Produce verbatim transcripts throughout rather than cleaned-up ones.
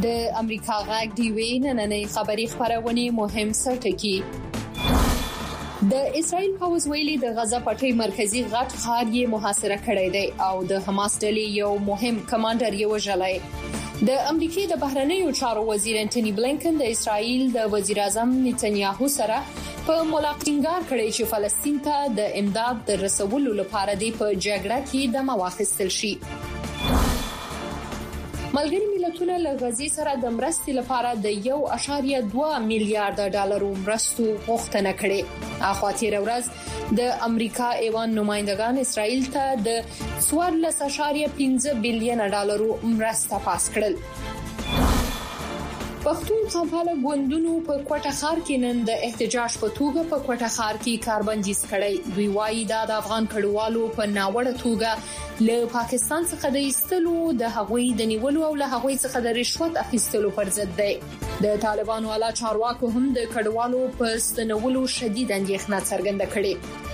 د امریکا غږ ډي وی نننۍ خبري خبرونه مهم سرټکی د اسرائیل پوځ ویلي د غزا پټي مرکزی غټ ښار یې محاصره کړی دی او د حماس ډلې یو مهم کمانډر یې وژلی. د امریکای د بهرنیو چارو وزیر انټونی بلینکن د اسرائیل د وزیر اعظم نتنیاهو سره په ملاقات کړی چې فلسطین ته د امداد د رسولو لپاره د په جګړه کې د مواخستل شي. ملګری ملتونه له غزې سره د مرستې لپاره د یو اعشاریه دوه میلیارډ ډالر مرستو غوښتنه کړې. اخواتي ورځ د امریکا ایوان نمائندگان اسرائیل ته د څوارلس اعشاریه پنځه بلین ډالر مرسته پاس کړل. پښتون قبایل ګوندونو په کوټه ښار کې نن د احتجاج په توګه په کوټه ښار کې کاربندیز کړی. دوی وایي دا د افغان کډوالو په ناوړه توګه له پاکستان څخه د ایستلو د هغوی د نیولو او له هغوی څخه د رشوت اخیستلو پر ضد دی. د طالبانو اعلی چارواکو هم د کډوالو په ستنولو شدید اندېښنه څرګنده کړې.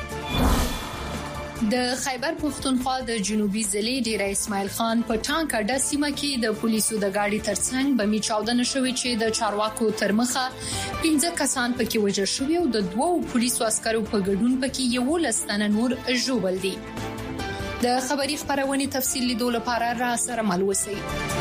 د خیبر پښتونخوا د جنوبي ضلع ډیره اسماعیل خان په ټانک اډه سیمه کې د پولیسو د گاډي ترڅنګ بمي چاودنه شوې چې د چارواکو ترمخه پنځه کسان پکې وژل شوي او د دوو پولیسو عسکرو په ګډون پکې یو لستنه نور ژوبل دي. د خبري خبرونه تفصیل لیدو لپاره را سره مل وسی.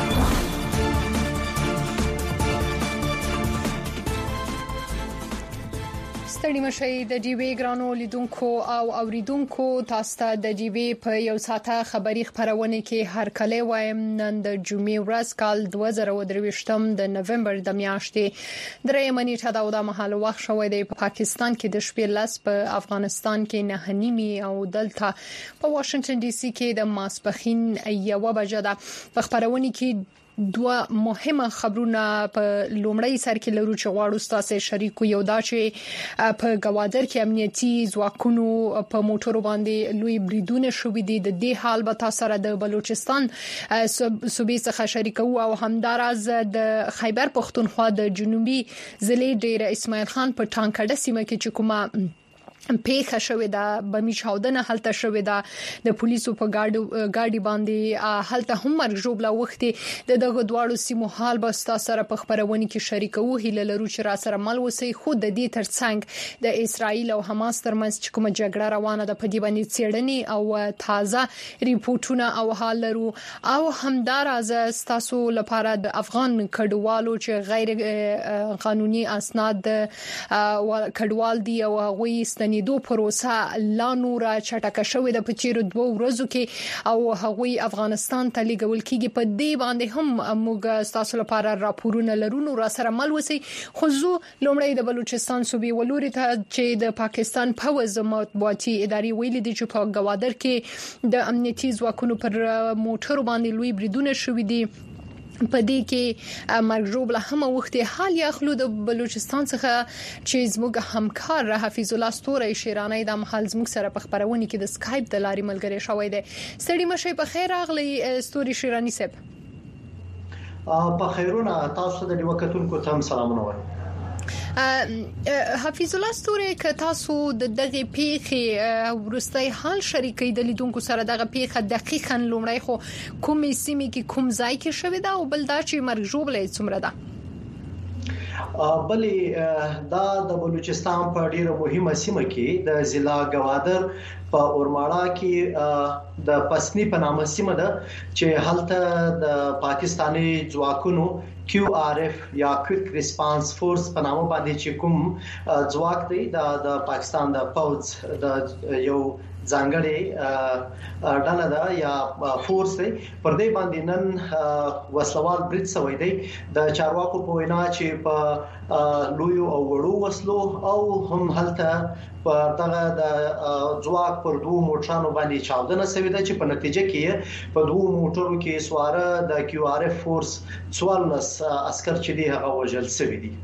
ستړي مشي د ډي وی ګرانو لیدونکو او اوریدونکو تاسو ته د ډي وی په یو ساعته خبري خبرونه کې هر کله وایم. نن د جمعې ورځ کال دوه زره درویشتم د نوومبر د میاشتې درېمه نیټه دا د مهال وخت شوې دی. په پاکستان کې د شپې لس، په افغانستان کې نه نیمه او دلته په واشنگټن ډي سي کې د ماسپخین یو بجه ده. په خبرونه کې دوه مهمه خبرونه په لومړی سر کې لرو چې غواړو تاسو شریکو. یو دا چې په گوادر کې امنیتي ځواکونو په موټرو باندې لوی بریدونه شوې دي. د دې حال به تاسو سره د بلوچستان صوبې څخه شریکو او همدارز د خیبر پښتونخوا د جنوبي ضلع ډیره اسماعیل خان په ټانکړه سیمه کې چې کومه پیښه شوې ده، بمي چاودنه هلته شوې ده، د پولیسو په گاډي گاډي باندې هلته هم مرګ جوړه وختي د دغه دواړو سیمو حال به تاسو سره په خبرونه کې شریکو. هیله لرو چې را سره مل وسی. خو د دې ترڅنګ د اسرائیل او حماس ترمنځ کومه جګړه روانه ده په دې باندې څېړنې او تازه ریپورتونه او حال لرو او همدارز تاسو لپاره د افغان کډوالو چې غیر قانوني اسناد کډوال دي او غوي دو پروسه لا نور چټکه شوې د پچیرو دوه ورځو کې او هغوی افغانستان ته لیږل کېږي. په دې باندې هم موږ تاسو لپاره راپورونه لرو. نو را سره مل وسی. خو زه لومړی د بلوچستان صوبې ولوري ته چې د پاکستان پوځ مطبوعاتي ادارې ویلي دي چې په گوادر کې د امنیتي ځواکونو پر موټرو باندې لوی بریدونه شوې دي. په دې کې مرګ جوړه هم وخت حال یاخلو د بلوچستان څخه چې زموږ همکار حفیظ الله ستوري شیرانی د محل زموږ سره په خبرونه کې د اسکایپ د لارې ملګری شوی دی. ستړي مشي په خیر راغلی ستوري شیرانی صاحب. په خیرونه تاسو د وکټونکو ته سلامونه وایم. حفیظ الله ستوري ک تاسو د دغه پیښې ورستۍ حال شریکې د لیدونکو سره دغه پیښه دقیقاً لومړی خو کومې سیمې کې کوم ځای کې شوې ده او بل دا چې مرګ جوړه څومره ده؟ بلې دا د بلوچستان په ډیره مهمه سیمه کې د ضلع گوادر په اورماړه کې د پسنی په نامه سیمه ده چې هلته د پاکستاني ځواکونو کیو آر اف یا کویک ریسپانس فورس په نامه باندې چې کوم ځواک دی د پاکستان د پوځ د یو ځانګړي ډله ده یا فورس دی. پر دې باندې نن وسلوال برید شوی دی. د چارواکو په وینا چې په لوی او وړو وسلو او هم هلته په دغه د ځواک پر دوه موټرانو باندې چاودنه شوې ده چې په نتیجه کې په دوه موټرو کې سواره د کیو آر اف فورس څوارلس عسكر چې دی هغه وژل شوی دي.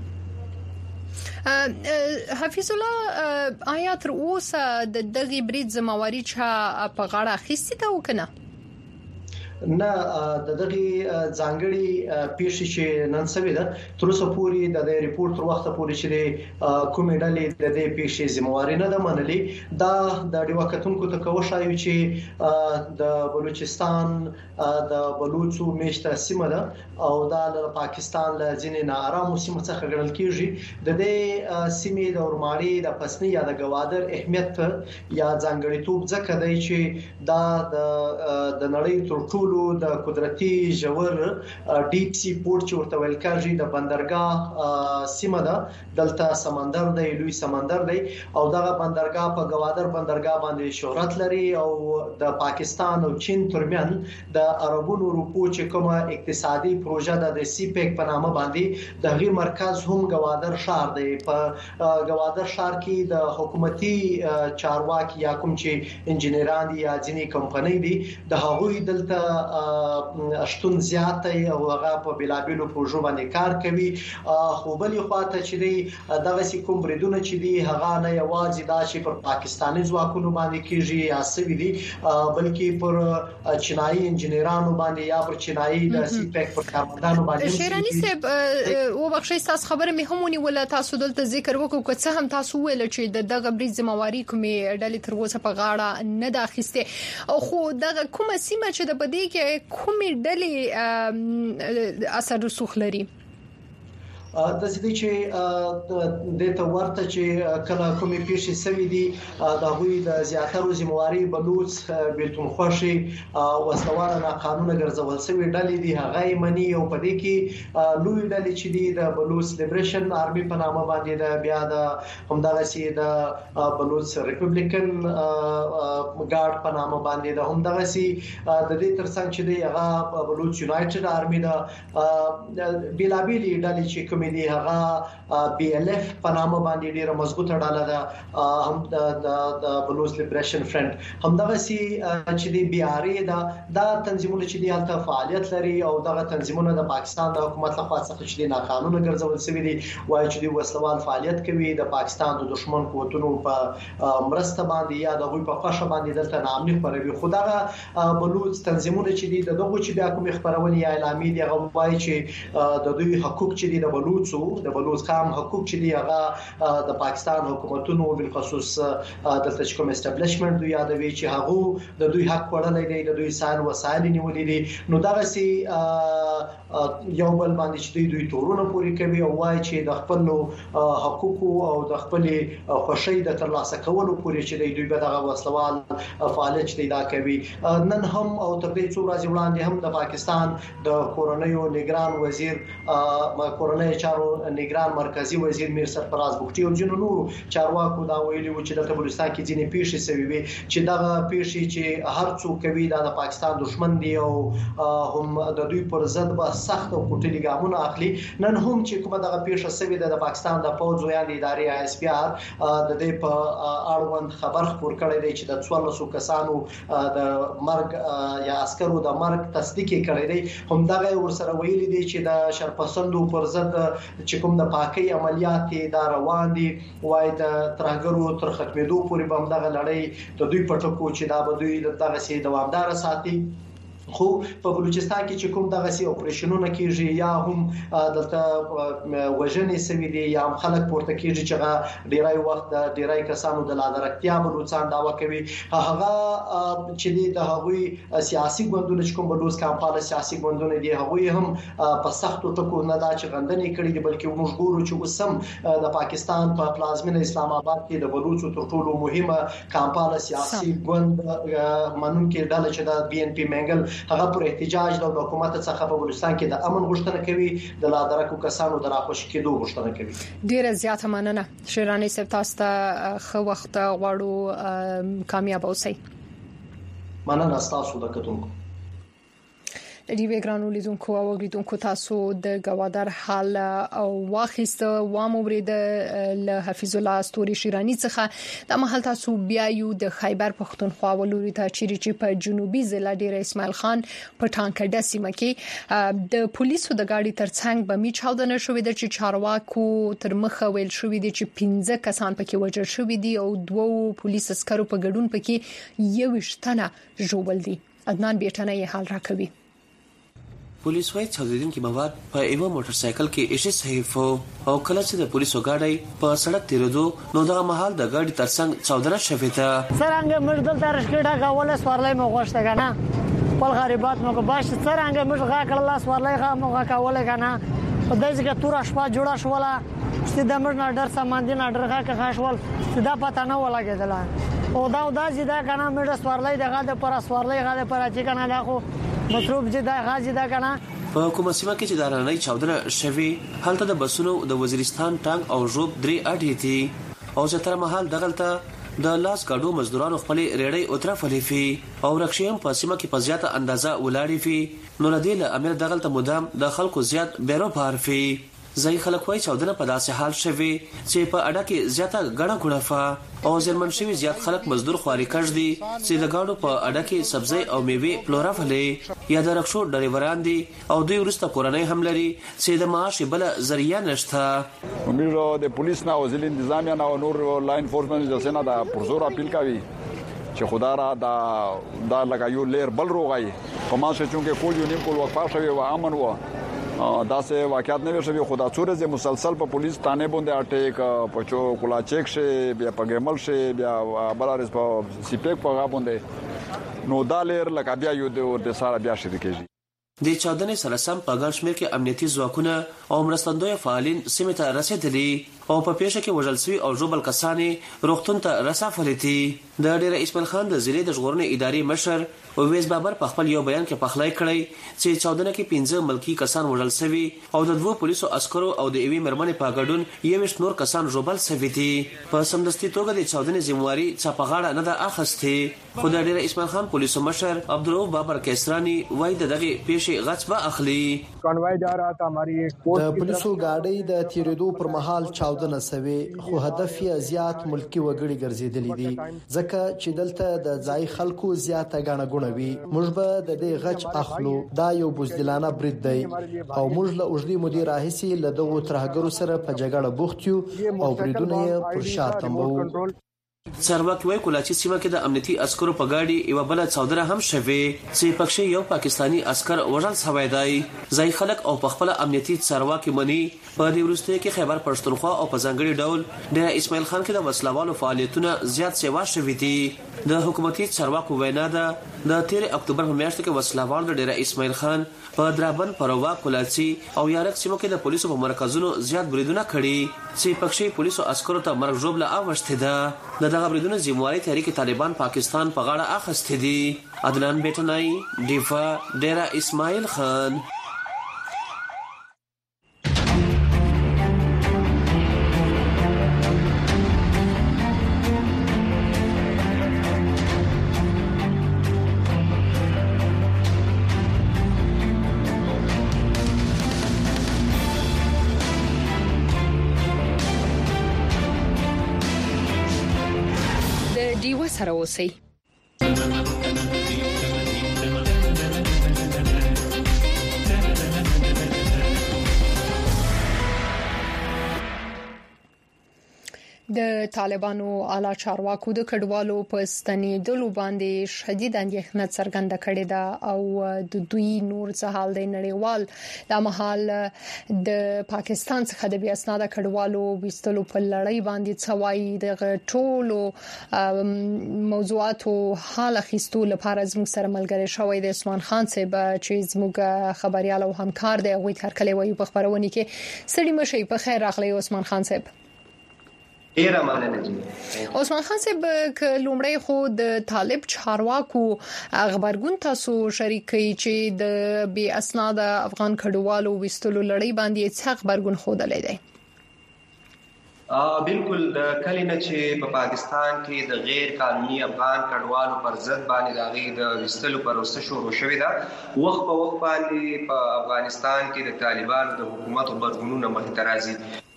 حفیظ الله آیا تر اوسه د دغه برید زمواري چا په غاړه اخیستې ده وکنه؟ نه د دغه ځانګړي پیښې چې نن سوي ده تر اوسه پورې د دې ریپورت تر وخت پورې چې کومې ډلې د دې پیښې ذمہواری نه ده منلي دا د ډیوکتونکو ته کوي شایو چې د بلوچستان د بلوچو میشته سیمه ده او دا د پاکستان له ځینې ناارامو سیمو څخه ګڼل کیږي د دې سیمې د اورماړي د پسنی یا د گوادر اهمیت یا ځانګړیتوب ځکه دی چې دا د د نړۍ تر ټولو د قدرتي جوړ ډیپ سی پورت چې ورته ویل کېږي د بندرګاه سیمه ده دلته سمندر دی لوی سمندر دی او دغه بندرګاه په گوادر بندرګاه باندې شهرت لري او د پاکستان او چین ترمن د عربونو روپو چې کومه اقتصادي پروژه ده د سی پیک په نامه باندې د غي مرکز هم گوادر شهر دی په گوادر شهر کې د حکومتي چارواکي یا کوم چې انجنیران دي یا ځینې کمپنۍ دي د هغوی دلته اشتون زیات او هغه په بلابلو پروژو باندې کار کوي خو بلې خواته چې دی دغه کوم بریدونه چې دی هغه نه یوازې دا چې پر پاکستاني ځواکونو باندې کیږي یا سوي دي بلکې پر چینایي انجنیرانو باندې یا پر چینایي د سی پیک پر کارمندانو باندې شیرانی صاحب او بخښي تاسو خبره مې هم ونیول تاسو دلته ذکر وکړو که څه هم تاسو ویل چې د دغه برید ذمہواری کومې ډلې تر اوسه په غاړه نه ده اخیسته او خو دغه کومه سیمه چې د بدی کې کومې ډلې اثر رسوخ لري د دې چې د ته ورته چې کله کومې پیښې سوي دي د غوي د زیاترو ذمہواری بلوچ بیلتون خوشي وسواره نه قانون ګرځول سوي ډلې دي هغه منی او په دې کې لوی ډلې چې دي د بلوچ لیبریشن آرمي په نامه باندې د بیا د همدغه سي د بلوچ ریپبلیکن ګارد په نامه باندې د همدغه سي د دې ترڅنګ چې دی هغه بلوچ یونایټډ آرمي د بیلابیلی ډلې چې کومې دي هغه بي ال اف په نامه باندې ډیره مضبوطه ډله ده هم د بلوچ لیبریشن فرنٹ همدغه سي چې دی بي ار اي دا د تنظیمونو چې دی هلته فعالیت لري او دغه تنظیمونه د پاکستان د حکومت لخوا څخه چې دی ناقانونه ګرځول شوی دي وایي چې دی وسلوال فعالیت کوي د پاکستان د دشمن قوتونو په مرسته باندې یا د غوي په قشه باندې دلته نامني خبروي خدغه بلوچ تنظیمونه چې دی دغه چې بیا کوم خبرونه یا اعلامي دی هغه وایي چې د دوی حقوق چې دی د بلوچ د بلوچ قام حقوق چې دی هغه د پاکستان حکومتونو بل خصوص د تشکم اسټابلیشمنت دوی یادوي چې هغه د دوی حق وړلای دی د دوی سال وسایل نیولې دي نو دغه سي یو بل باندې چې دوی تورونه پوری کوي او وایي چې د خپل حقوق او د خپل خوشي د ترلاسه کولو پوری چې دوی به دغه وسلوال فعالیت دی دا کوي نن هم او تر دې څو ورځې وړاندې هم د پاکستان د کورونیو نگران وزیر کورونی چارو نگران مرکزی وزیر میر سرفراز بوختي او جنو نور چارواکو دا ویلي و چې د بلوچستان کې ځینې پیښې سوي وي چې دا پیښې چې هر څوک کوي دا د پاکستان دشمن دی او هم د دوی پر ضد به سخت او قوتي ګامونه اخلي نن هم چې کومه دغه پیښه سوي د پاکستان د پوځ یا د ادارې آی اس پی آر د دې په اړوند خبر خبر کړی دی چې د څوارلسو کسانو د مرګ یا عسکرو د مرګ تصدیق کړی دی هم دغه ورسره ویلي دی چې د شرپسندو پر ضد چې کوم د پاکي عملیات دا روان دي وای د ترګرو تر ختمېدو پورې به دغه لړۍ د دوی پټکو چې دا به دوی دغه سي دوامدار ساتي خو په بلوچستان کې چې کوم دغه سي اپریشنونه کیږي یا هم دلته وژنې سوي دي یا هم خلک پورته کیږي چې ډیرای وخت د ډیرای کسانو د لادرکتیا بلوچستان داوا کوي هغه چې د هغوی سیاسي ګوندونه چې کوم بلوچ کمپاله سیاسي ګوندونه دي هغوی هم په سختو ټکو نه دا چې غندنې کړې دي بلکې موږ ګورو چې وسم د پاکستان په پلازمینه اسلام آباد کې د بلوچو تر ټولو مهمه کمپاله سیاسي ګوند منونکي ډله چې د بي ان پی منګل هغه پر احتجاج د حکومت څخه په بلوچستان کې د امن غوښتنه کوي د لادرکو کسانو د راخوش کېدو غوښتنه کوي ډیره زیاته مننه شیرانی صاحب تاسو ته خو وخت غواړو کامیاب اوسئ مننه تاسو د کتونکو د دې ګرانو لیدونکو او اوریدونکو تاسو د گوادر حال او واخیست و مورید له حفیظ الله استوري شیرانی څخه د محل تاسو بیا یو د خیبر پختونخوا ولوري ته چیرې چې په جنوبي ضلع ډیر اسماعیل خان په ټانکډه سیمه کې د پولیسو د گاډي ترڅنګ به می چاودنه شوې ده چې چارواکو تر مخه ویل شوې دي چې پنځه کسان پکې وژل شوې دي او دوه پولیس عسکرو په ګډون پکې یو شتنه جوړول دي عدنان بیٹنه حال راکوي. پولیس وايي چاودیدونکي مواد په یو موټر سایکل کې ایشي صحیح او کله چې د پولیسو ګاډي په سړک تیرېدو نو دغه مهال د ګاډي ترڅنګ چاودنه شوې ده. څنګه موږ دلته رشکډه کاوله سوارلای مو غوښته کنه خپل غریبات مو باش څنګه موږ غا کړل سوارلای غا مو غا کاوله کنه په دې ځکه تور شپه جوړه شوله چې د موږ نه ډر سامان دي نه ډرغه کې خاصول دا پته نه ولګیدل او دا دا چې دا کنه موږ سوارلای دغه د پر سوارلای غا د پر چې کنه دا خو مطلب چې دا غازی دا کنه په کومه سیمه کې چې دارانه چاودنه شوي هلته د بسونو د وزیرستان ټانک او ژوب درې اډې دي او چې تر مهال دغلته د لاس ګاډو مزدورانو خپل ریړۍ او طرفلې فی او رکشیم په سیمه کې په زیاته اندازه ولاړې فی نو ندی له امیر دغلته مدام د خلکو زیات بیرو بار فی ځای خلک وایي چاودنه په داسې حال شوي چې په اډه کې زیاته غړه غړفه او زلمن شوي زیات خلک مزدور خواري کړ دي چې د ګاډو په اډه کې سبزی او میوه پلورا فلې یا د رکشو ډریوران دي او دوی ورسته کورنۍ هم لري چې د معاش بل ذریعہ نشته. موږ د پولیس نه او ځل انتظامیه نه او نور لاین فورسمنت د سینا د پرزور اپیل کوي چې خدا را دا دا لګایو لیر بل روغای په ما چې چونکه کوجو نیم کول وقفه شوی و امن و دا سه واقعیت نه شوی خدا څورز مسلسل په پولیس تانه باندې اٹیک پچو کولا چیک شه بیا پګمل شه بیا بلارس په سیپیک په غا باندې نو دالر لکه بیا یو د ساره بیا شریکېږي. د چاودنې سره سم په ګڼ شمېر کې امنیتي ځواکونه او مرستندوی فعالین سیمې ته رسېدلي او په پیښه کې وژل شوي او ژوبل کسانې روغتون ته رسافلي دي. د ډېر اسماعیل خان د ضلع د ژغورنې ادارې مشر اویس بابر په خپل یو بیان کې پخلای کړی چې چاودنه کې پنځه ملکی کسان وژل شوي او د دوه پولیسو عسکرو او د ایوي مرمنې په ګډون یوش نور کسان ژوبل شوي دي. په سمدستي توګه د چاودنې ذمہواری چاپغاړه نه ده اخستې خو د ډېر اسماعیل خان پولیسو مشر عبدالرؤف بابر کیسرانی وایي د دغه پیښې غچ به اخلي. کانوای جا رہا تھا ہماری ایک د پولیسو ګاډي د تیریدو پر مهال چاودنه شوي خو هدف یې زیات ملکی وګړي ګرځیدلې دي ځکه چې دلته د ځای خلکو زیاته غاڼه غونوي. موږ به د دې غچ اخلو دا یو بوزدلانه برید دی او موږ له اوږدې مودې راهیسې له دغو ترهګرو سره په جګړه بوخت یو او بریدونه یې پر شا تمبو. چارواکي وایي کولاچي سیمه کې د امنیتي عسکرو په ګاډي یو بل چاودنه هم شوې چې پکښې یو پاکستانی عسكر وژل شوی دی. ځای خلک او په خپل امنیتي چارواکي مني په دې وروستیو کې خیبر پښتونخوا او په ځانګړي ډول د اسماعیل خان کې د وسلوالو فعالیتونه زیات سیوا شوي دي. د حکومتي چارواکو وینا ده د تیر اکتوبر په میاشت کې وسلوال د ډیر اسماعیل خان په درابن پروا کولاچي او یارک سیمو کې د پولیسو په مرکزونو زیات بریدونه کړي چې پکښې پولیسو عسکرو ته مرګ ژوبله اوښتې ده. د دغه بریدونو ذمہواری تحریک طالبان پاکستان په غاړه اخیستې دي. عدنان بیٹنای ډیفا ډیرا اسماعیل خان. سره اوسئ. د طالبانو اعلی چارواکو د کډوالو په ستنېدلو باندې شدید اندېښنه څرګنده کړې ده او د دوی نور څه حال دی نړیوال د مهال د پاکستان څخه د بیا اسناد کډوالو وستلو په لړۍ باندې څوای د ټولو موضوعاتو حال اخیستو لپاره زموږ سره ملګری شوی د عثمان خان صاحب چې زموږ خبريال او همکار دی غوي هرکلی وایي په خبرونه کې سړي مشي په خیر راغلی عثمان خان صاحب. ډیره مننه جی. عثمان خان صاحب ک لومړی خو د طالب چارواکو خبرګون تاسو شریکي چې د بي اسناد افغان کډوالو وستلو لړۍ باندې څه خبرګون خوده لیدي. ا بالکل د کلینه چې په پاکستان کې د غیر قانوني افغان کډوالو پر ضد باندې داغي د وستلو پروسه شروع شوې ده وخت په وخت باندې په افغانستان کې د طالبانو د حکومت خبرګونونه مخ ته راځي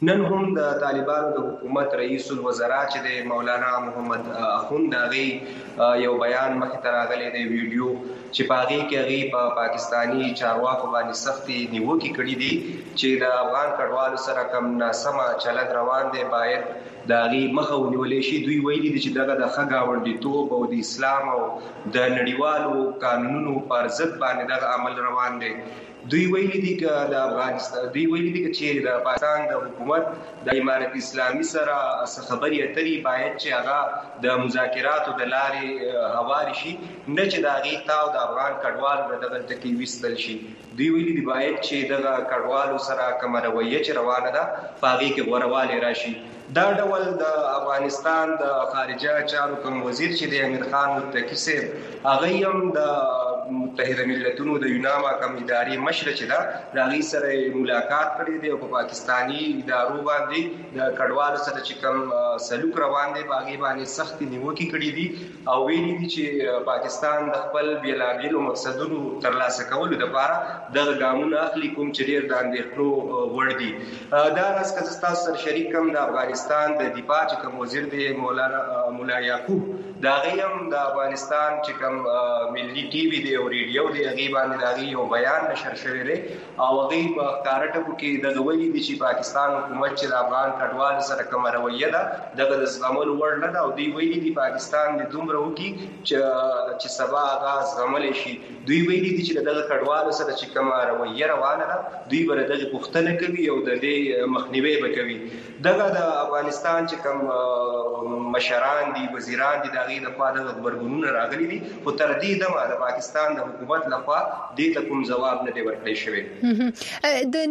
نن هم د طالبانو د حکومت رئیس الوزرا چې د مولانا محمد اخوند غي یو بیان مخ ته راغلی دی ویډیو چې پاغي کې غي په پاکستانی چارواکو باندې سختي نیوکه کړې دي چې د افغان کډوالو سره کم ناسمه چلند روان دي باید داغي مخه ونیولې شي. دوی ویلي دي چې دغه د خګاوندیتوب او د اسلام او د نړیوالو قانونونو پر ضد باندې دغه عمل روان دي. دوی ویلي دي چې د افغانستان دوی ویلي دي چې د پاکستان د حکومت د امارت اسلامي سره خبرې اترې باید چې هغه د مذاکراتو د لارې هواري شي، نه چې د هغې تاو د افغان کډوالو دغه ټکي ویستل شي. دوی ویلي دي باید چې دغه کډوالو سره کومه رویه چې روانه ده په هغې کې غوروالی راشي. دا ډول د افغانستان د خارجه چارو کوم وزیر چې د امیر خان متقی صاحب هغه هم د متحده ملتونو د یوناما کوم اداري مشر چې دا د هغې سره ملاقات کړی دی او په پاکستانی ادارو باندې د کډوالو سره چې کوم سلوک روان دی په هغې باندې سختې نیوکې کړي دي او ویلي دي چې پاکستان د خپل بېلابېلو مقصدونو ترلاسه کولو دپاره دغه ګامونه اخلي کوم چې ډېر د اندېښنو وړ دي. دا راز که زه ستاسو سره شریک کړم د افغانستان د دفاع چې کوم وزیر دی مولانا مولا یعقوب د هغې هم د افغانستان چې کوم ملي ټي وي دی او ریډیو دی هغې باندې د هغې یو بیان نشر شوی دی او هغې په ښکاره ټکو کې دغه ویلي دي چې پاکستان حکومت چې د افغان کډوالو سره کومه رویه ده دغه د زغملو وړ نه ده او دوی ویلي دي پاکستان د دومره وکړي چې سبا هغه زغملی شي. دوی ویلي دي چې د دغه کډوالو سره چې کومه رویه روانه ده دوی به د دغې پوښتنه کوي او د دې مخنیوی به کوي. دغه د افغانستان چې کوم مشران دي وزیران دي د هغې لخوا دغه غبرګونونه راغلي دي خو تر دې دمه د پاکستان د حکومت لخوا دې ته کوم ځواب نه دی ورکړی شوی. د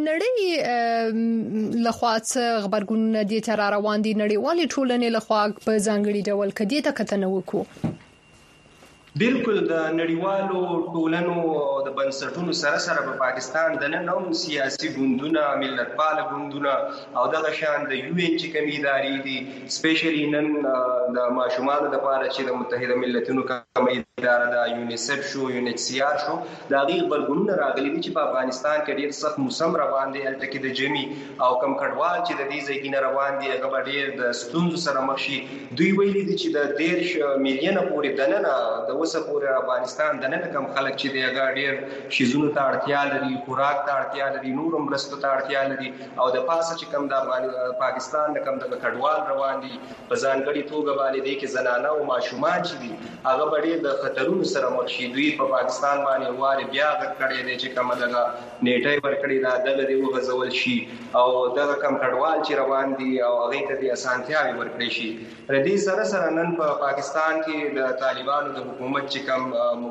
نړۍ لخوا څه غبرګونونه دې ته را روان دي نړیوالې ټولنې لخوا په ځانګړي ډول که دې ته کتنه وکړو؟ بالکل د نړیوالو ټولنو د بنسټونو سره سره په پاکستان د نن هم سیاسي ګوندونه ملتپاله ګوندونه او دغه شان د یو ان چې کومې ادارې دي سپیشلی نن د ماشومانو لپاره چې د متحده ملتونو کومه اداره ده یونیسف شو یو ان ایچ سی آر شو د هغې غبرګونونه راغلي دي چې په افغانستان کې ډېر سخت موسم روان دی هلته کې د ژمي او کم کډوال چې د دې ځایګي نه روان دي هغه به ډېر د ستونزو سره مخ شي. دوی ویلي دي چې د دېرش میلیونه پورې دننه د اوسه پورې افغانستان د نن کم خلک چې دی هغه ډېر شیزونو ته اړتیا لري، خوراک ته اړتیا لري، نورو مرستو ته اړتیا لري او د پاسه چې کم د پاکستان د کم دغه کډوال روان دي په ځانګړې توګه باندې دی کې زنانه او ماشومان چې دي هغه به ډېر د خطرونو سره مخ شي. دوی په پاکستان باندې وارې بیا غږ کړی دی چې کومه دغه نیټۍ ورکړې ده دغه دې وغځول شي او دغه کم کډوال چې روان دي او هغې ته دې اسانتیاوې ورکړې شي. د دې سره سره نن په پاکستان کې د طالبانو د حکومت چې کوم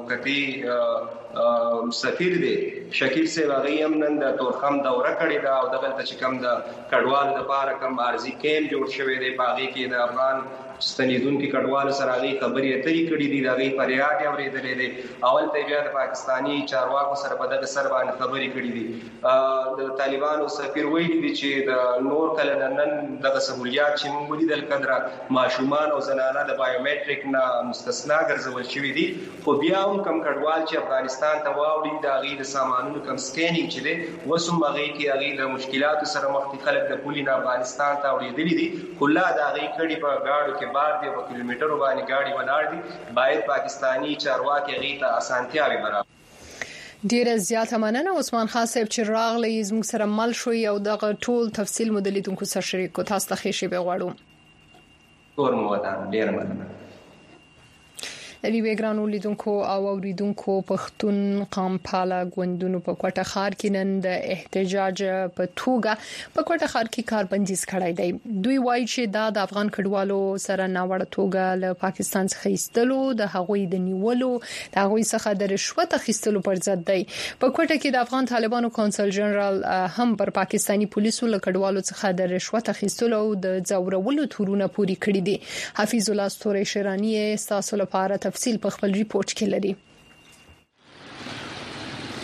مقتی سفیر دی شکیل صاحب هغې هم نن د تورخم دوره کړې ده او دغلته چې کوم د کډوالو دپاره کوم عارضي کیمپ جوړ شوی دی په هغې کې د افغان ستنیدونکو کډوالو سره هغې خبرې اترې کړي دي د هغې فریاد یې اورېدلی دی او هلته بیا د پاکستاني چارواکو سره په دغه سر باندې خبرې کړي دي. د طالبانو سفیر ویلي دي چې د نور کله د نن دغه سهولیات چې موږ ولیدل قدره ماشومان او زنانه د بایومټریک نه مستثنا ګرځول شوي دي خو بیا هم کم کډوال چې افغانستان ته واوړي د هغې د سامانونو کم سکینینګ چې دی اوس هم هغې کې هغې د مشکلاتو سره مخ دي. خلک د پولې نه افغانستان ته اوړېدلي دي خو لا د هغې کډې په ګاډو کې بار دی په کیلومترو باندې ګاډي ولاړ دي باید پاکستانی چارواکي هغې ته اسانتیاوې برابر. ډیره زیاته مننه عثمان خان صاحب چې راغلی زموږ سره مل شوی او دغه ټول تفصیل مو د لیدونکو سره شریک کو. تاسو ته ښې شپې غواړو. کور مو ودان. ډیره مننه. د وی ګرانو لیدونکو او اوریدونکو پښتون قام پاله ګوندونو په کوټه ښار کې نن د احتجاج په توګه په کوټه ښار کې کاربندیز کړای دی. دوی وایي چې دا د افغان کډوالو سره ناوړه توګه له پاکستان څخه ایستلو د هغوی د نیولو د هغوی څخه د رشوت اخیستلو پر ضد دی. په کوټه کې د افغان طالبانو کونسل جنرال هم پر پاکستانی پولیسو له کډوالو څخه د رشوت اخیستلو او د ځورولو تورونه پوری کړی دي. حفیظ الله ستوري شیرانی تاسو لپاره تفصیل په خپل ریپورت کې لري.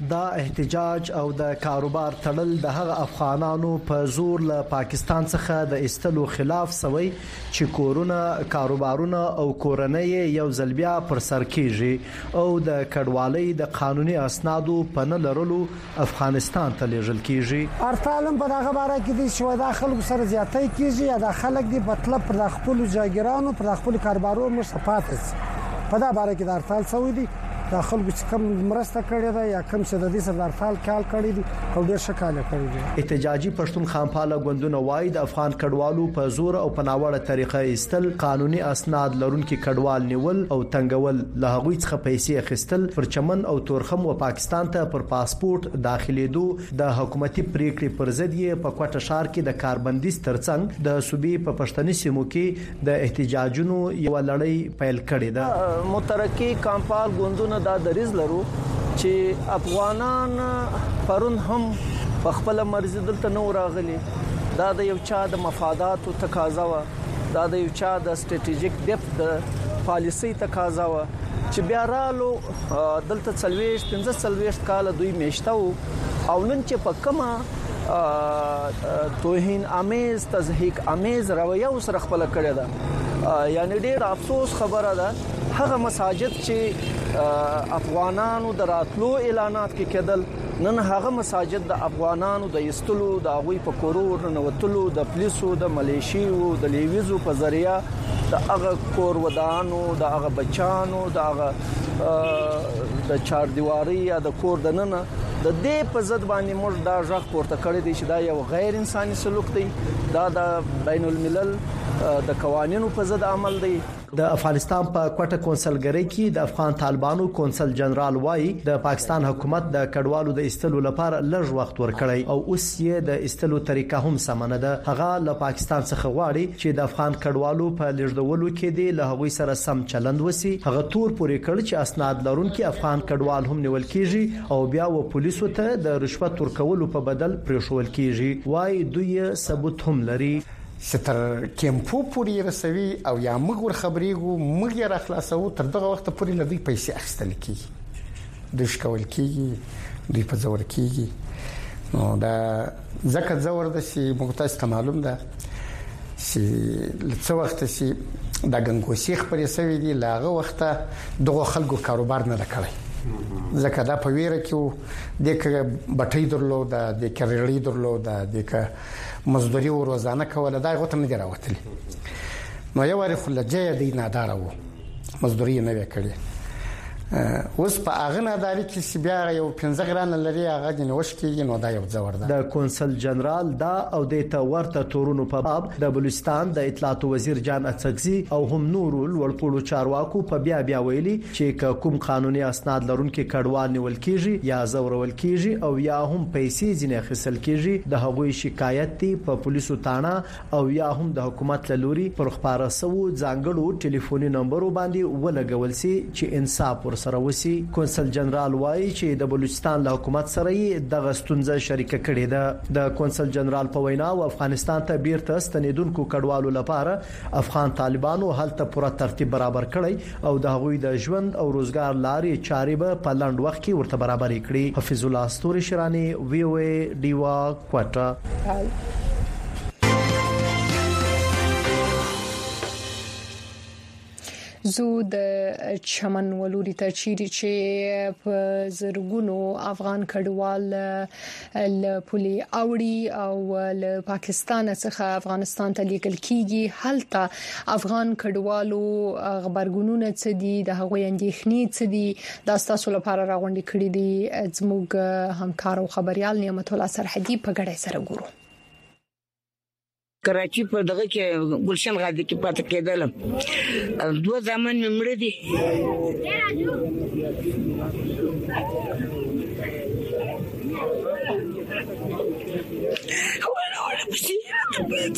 دا احتجاج او د کاروبار تړل د هغه افغانانو په زور له پاکستان څخه د استلو خلاف سوی چې کورونه کاروبارونه او کورنۍ یو ځلبیا پر سر کیږي او د کډوالۍ د قانوني اسنادو په نه لرلو افغانستان ته لیږل کیږي. ارتالم په دغه باره کې د شوی داخل سره زیاتې کیږي یا د خلک دی مطلب پر خپل جاګیرانو پر خپل کاروبارو مصفات په دا باره کې د ارتال سوي دي د خلکو چې کوم مرسته کړې ده یا کوم څه د دې سره د ارتال کال کړی دي او ډېر شکاله کړی دي. احتجاجي پښتون خامپاله غوندونه وایي د افغان کډوالو په زور او په ناوړه طریقه استل قانوني اسناد لرونکي کډوال نیول او تنګول له هغوی څخه پیسې اخیستل پر چمن او تورخم او پاکستان ته پر پاسپورت داخليدو د حکومتي پریکړې پر ضد یې په کوټه ښار کې د کاربندیز ترڅنګ د صوبې په پښتني سیمو کې د احتجاجونو یو لړۍ پیل کړې ده. مترقي کامپال غوندونه دا دریز لرو چې افغانان پرون هم په خپل مرزي دلته نو راغلي. دا د یو چا د مفاداتو تقاضا و، دا د یو چا د سټریټیجیک ډیپث د پالیسي تقاضا و چې بیا رالو دلته څلويش پنځه څلويش کال دوی میشته او نن چې په کومه توهین امیز تضحیک امیز رویه سره خپل کړی ده. یعنی ډیر افسوس خبره ده هغه مساجد چې افغانانو د راتلو اعلانات کې کېدل نن هغه مساجد د افغانانو د استلو د غوي په کورور نوتلو د پولیسو د ملیشیو د لیویزو په ذریعہ د هغه کور ودانو د هغه بچانو د هغه د چار دیواری یا د کور د نن د دې په ضد باندې موږ دا ځخ پورته کړی دی چې دا یو غیر انساني سلوک دی. دا د بین الملل د قوانینو په ضد عمل دی. د افغانستان په کوټه کونسلګری کې د افغان طالبانو کونسل جنرال وایي د پاکستان حکومت د کډوالو د استلو لپاره لږ وخت ورکړی او اوس یې د استلو طریقه هم سمنه ده. هغه له پاکستان څخه غواړي چې د افغان کډوالو په لیږدولو کې دی له هغوی سره سم چلند وسی. هغه تور پورې کړ چې اسناد لرونکي افغان کډوال هم نیول کیږي او بیا و پولیسو ته د رشوت ورکولو په بدل پریښول کیږي. وایي دوی ثبوت هم لري. ستر کیمپو پوری رسوي او یا موږ ور خبرېګو موږ یې راخلاصو تر دغه وخت پورې لدی پیسې اخیستل کیږي د شکول کیږي دوی په زور کیږي. نو دا ځکه زور د سي موږ تاسو ته معلوم ده چې لڅ وخت سي د غنګوسی خبرې سوي دي لاغه وخت دغه خلکو کاروبار نه کړی ځکه دا په ویره کې د بټۍ درلو د د کریړی درلو د د مزدوري او روزانه کوله دا غوته نه دراوتلی. نو یو وری خلجه دی ناداره وو مزدوري نه وکړي. اوس په اغه ناداري کې سی بیا یو پنځه غران لري هغه د نوښ کې نو دا یو ځور ده. د کونسل جنرال دا او د ته ورته تورونو په باب د بلوچستان د اطلاعات وزیر جان اڅکزي او هم نور ولپړو چارواکو په بیا بیا ویلي چې کوم قانوني اسناد لرونکي کډوال نیول کیږي یا زورول کیږي او یا هم پیسې ځنه خسل کیږي د هغوی شکایت دی په پولیسو تانه او یا هم د حکومت لوري پر خبره سو ځانګړو ټلیفوني نمبرو باندې ولګول سي چې انصاف سره وسی. کونسل جنرال وایي چې د بلوچستان له حکومت سره یې د غستونځه شریک کړي ده. د کونسل جنرال په وینا او افغانستان ته بیرته ستنیدونکو کډوالو لپاره افغان طالبانو هلته پوره ترتیب برابر کړي او د هغوی د ژوند او روزګار لارې چارې به په لنډ وخت کې ورته برابر کړي. حفیظ الله استوري شرانی وی او ای ډیوا کوټه. زو د چمن ولوري ته چیرې چې په زرګونو افغان کډوال له پولي اوړي او له پاکستان څخه افغانستان ته لیږل کیږي. هلته افغان کډوالو خبرګونونه څه دي د هغوی اندېښنې څه دي دا تاسو لپاره راغونډې کړې دي. زموږ همکار او خبريال نعمت الله سرحدي په ګډه سره ګورو. کراچي په دغه کې ګلشن غاډي کې پاتې کېدل دوه ځامن ممړ دي. ولا ولا بس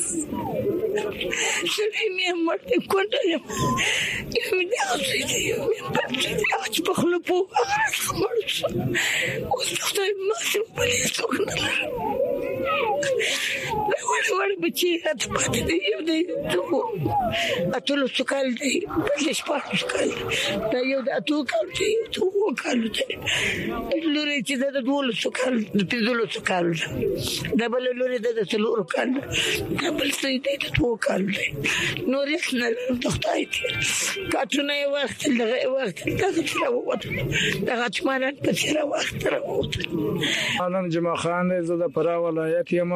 شوفي مين مرت كنت يوم ده قصدي يوم بس اخذ بخلبو اخذ مرت واستخدم ما في بليس وړ وړ بچي راته پاتې دي یو دی اتلو سکال دی پنځه شپږ سکال دا یو د اتو کال دی اتو کال دی لوري چې د دوه سکال د پنځه سکال دا بل لوري د څلور کال دا بل څه دی د دوه کال دی نور یې نه تختای دي کاتونه یو وخت دغه وخت دغه څه وته دغه چمانان په څیر وخت راوته نن جمع خان زه د فرا ولایت یم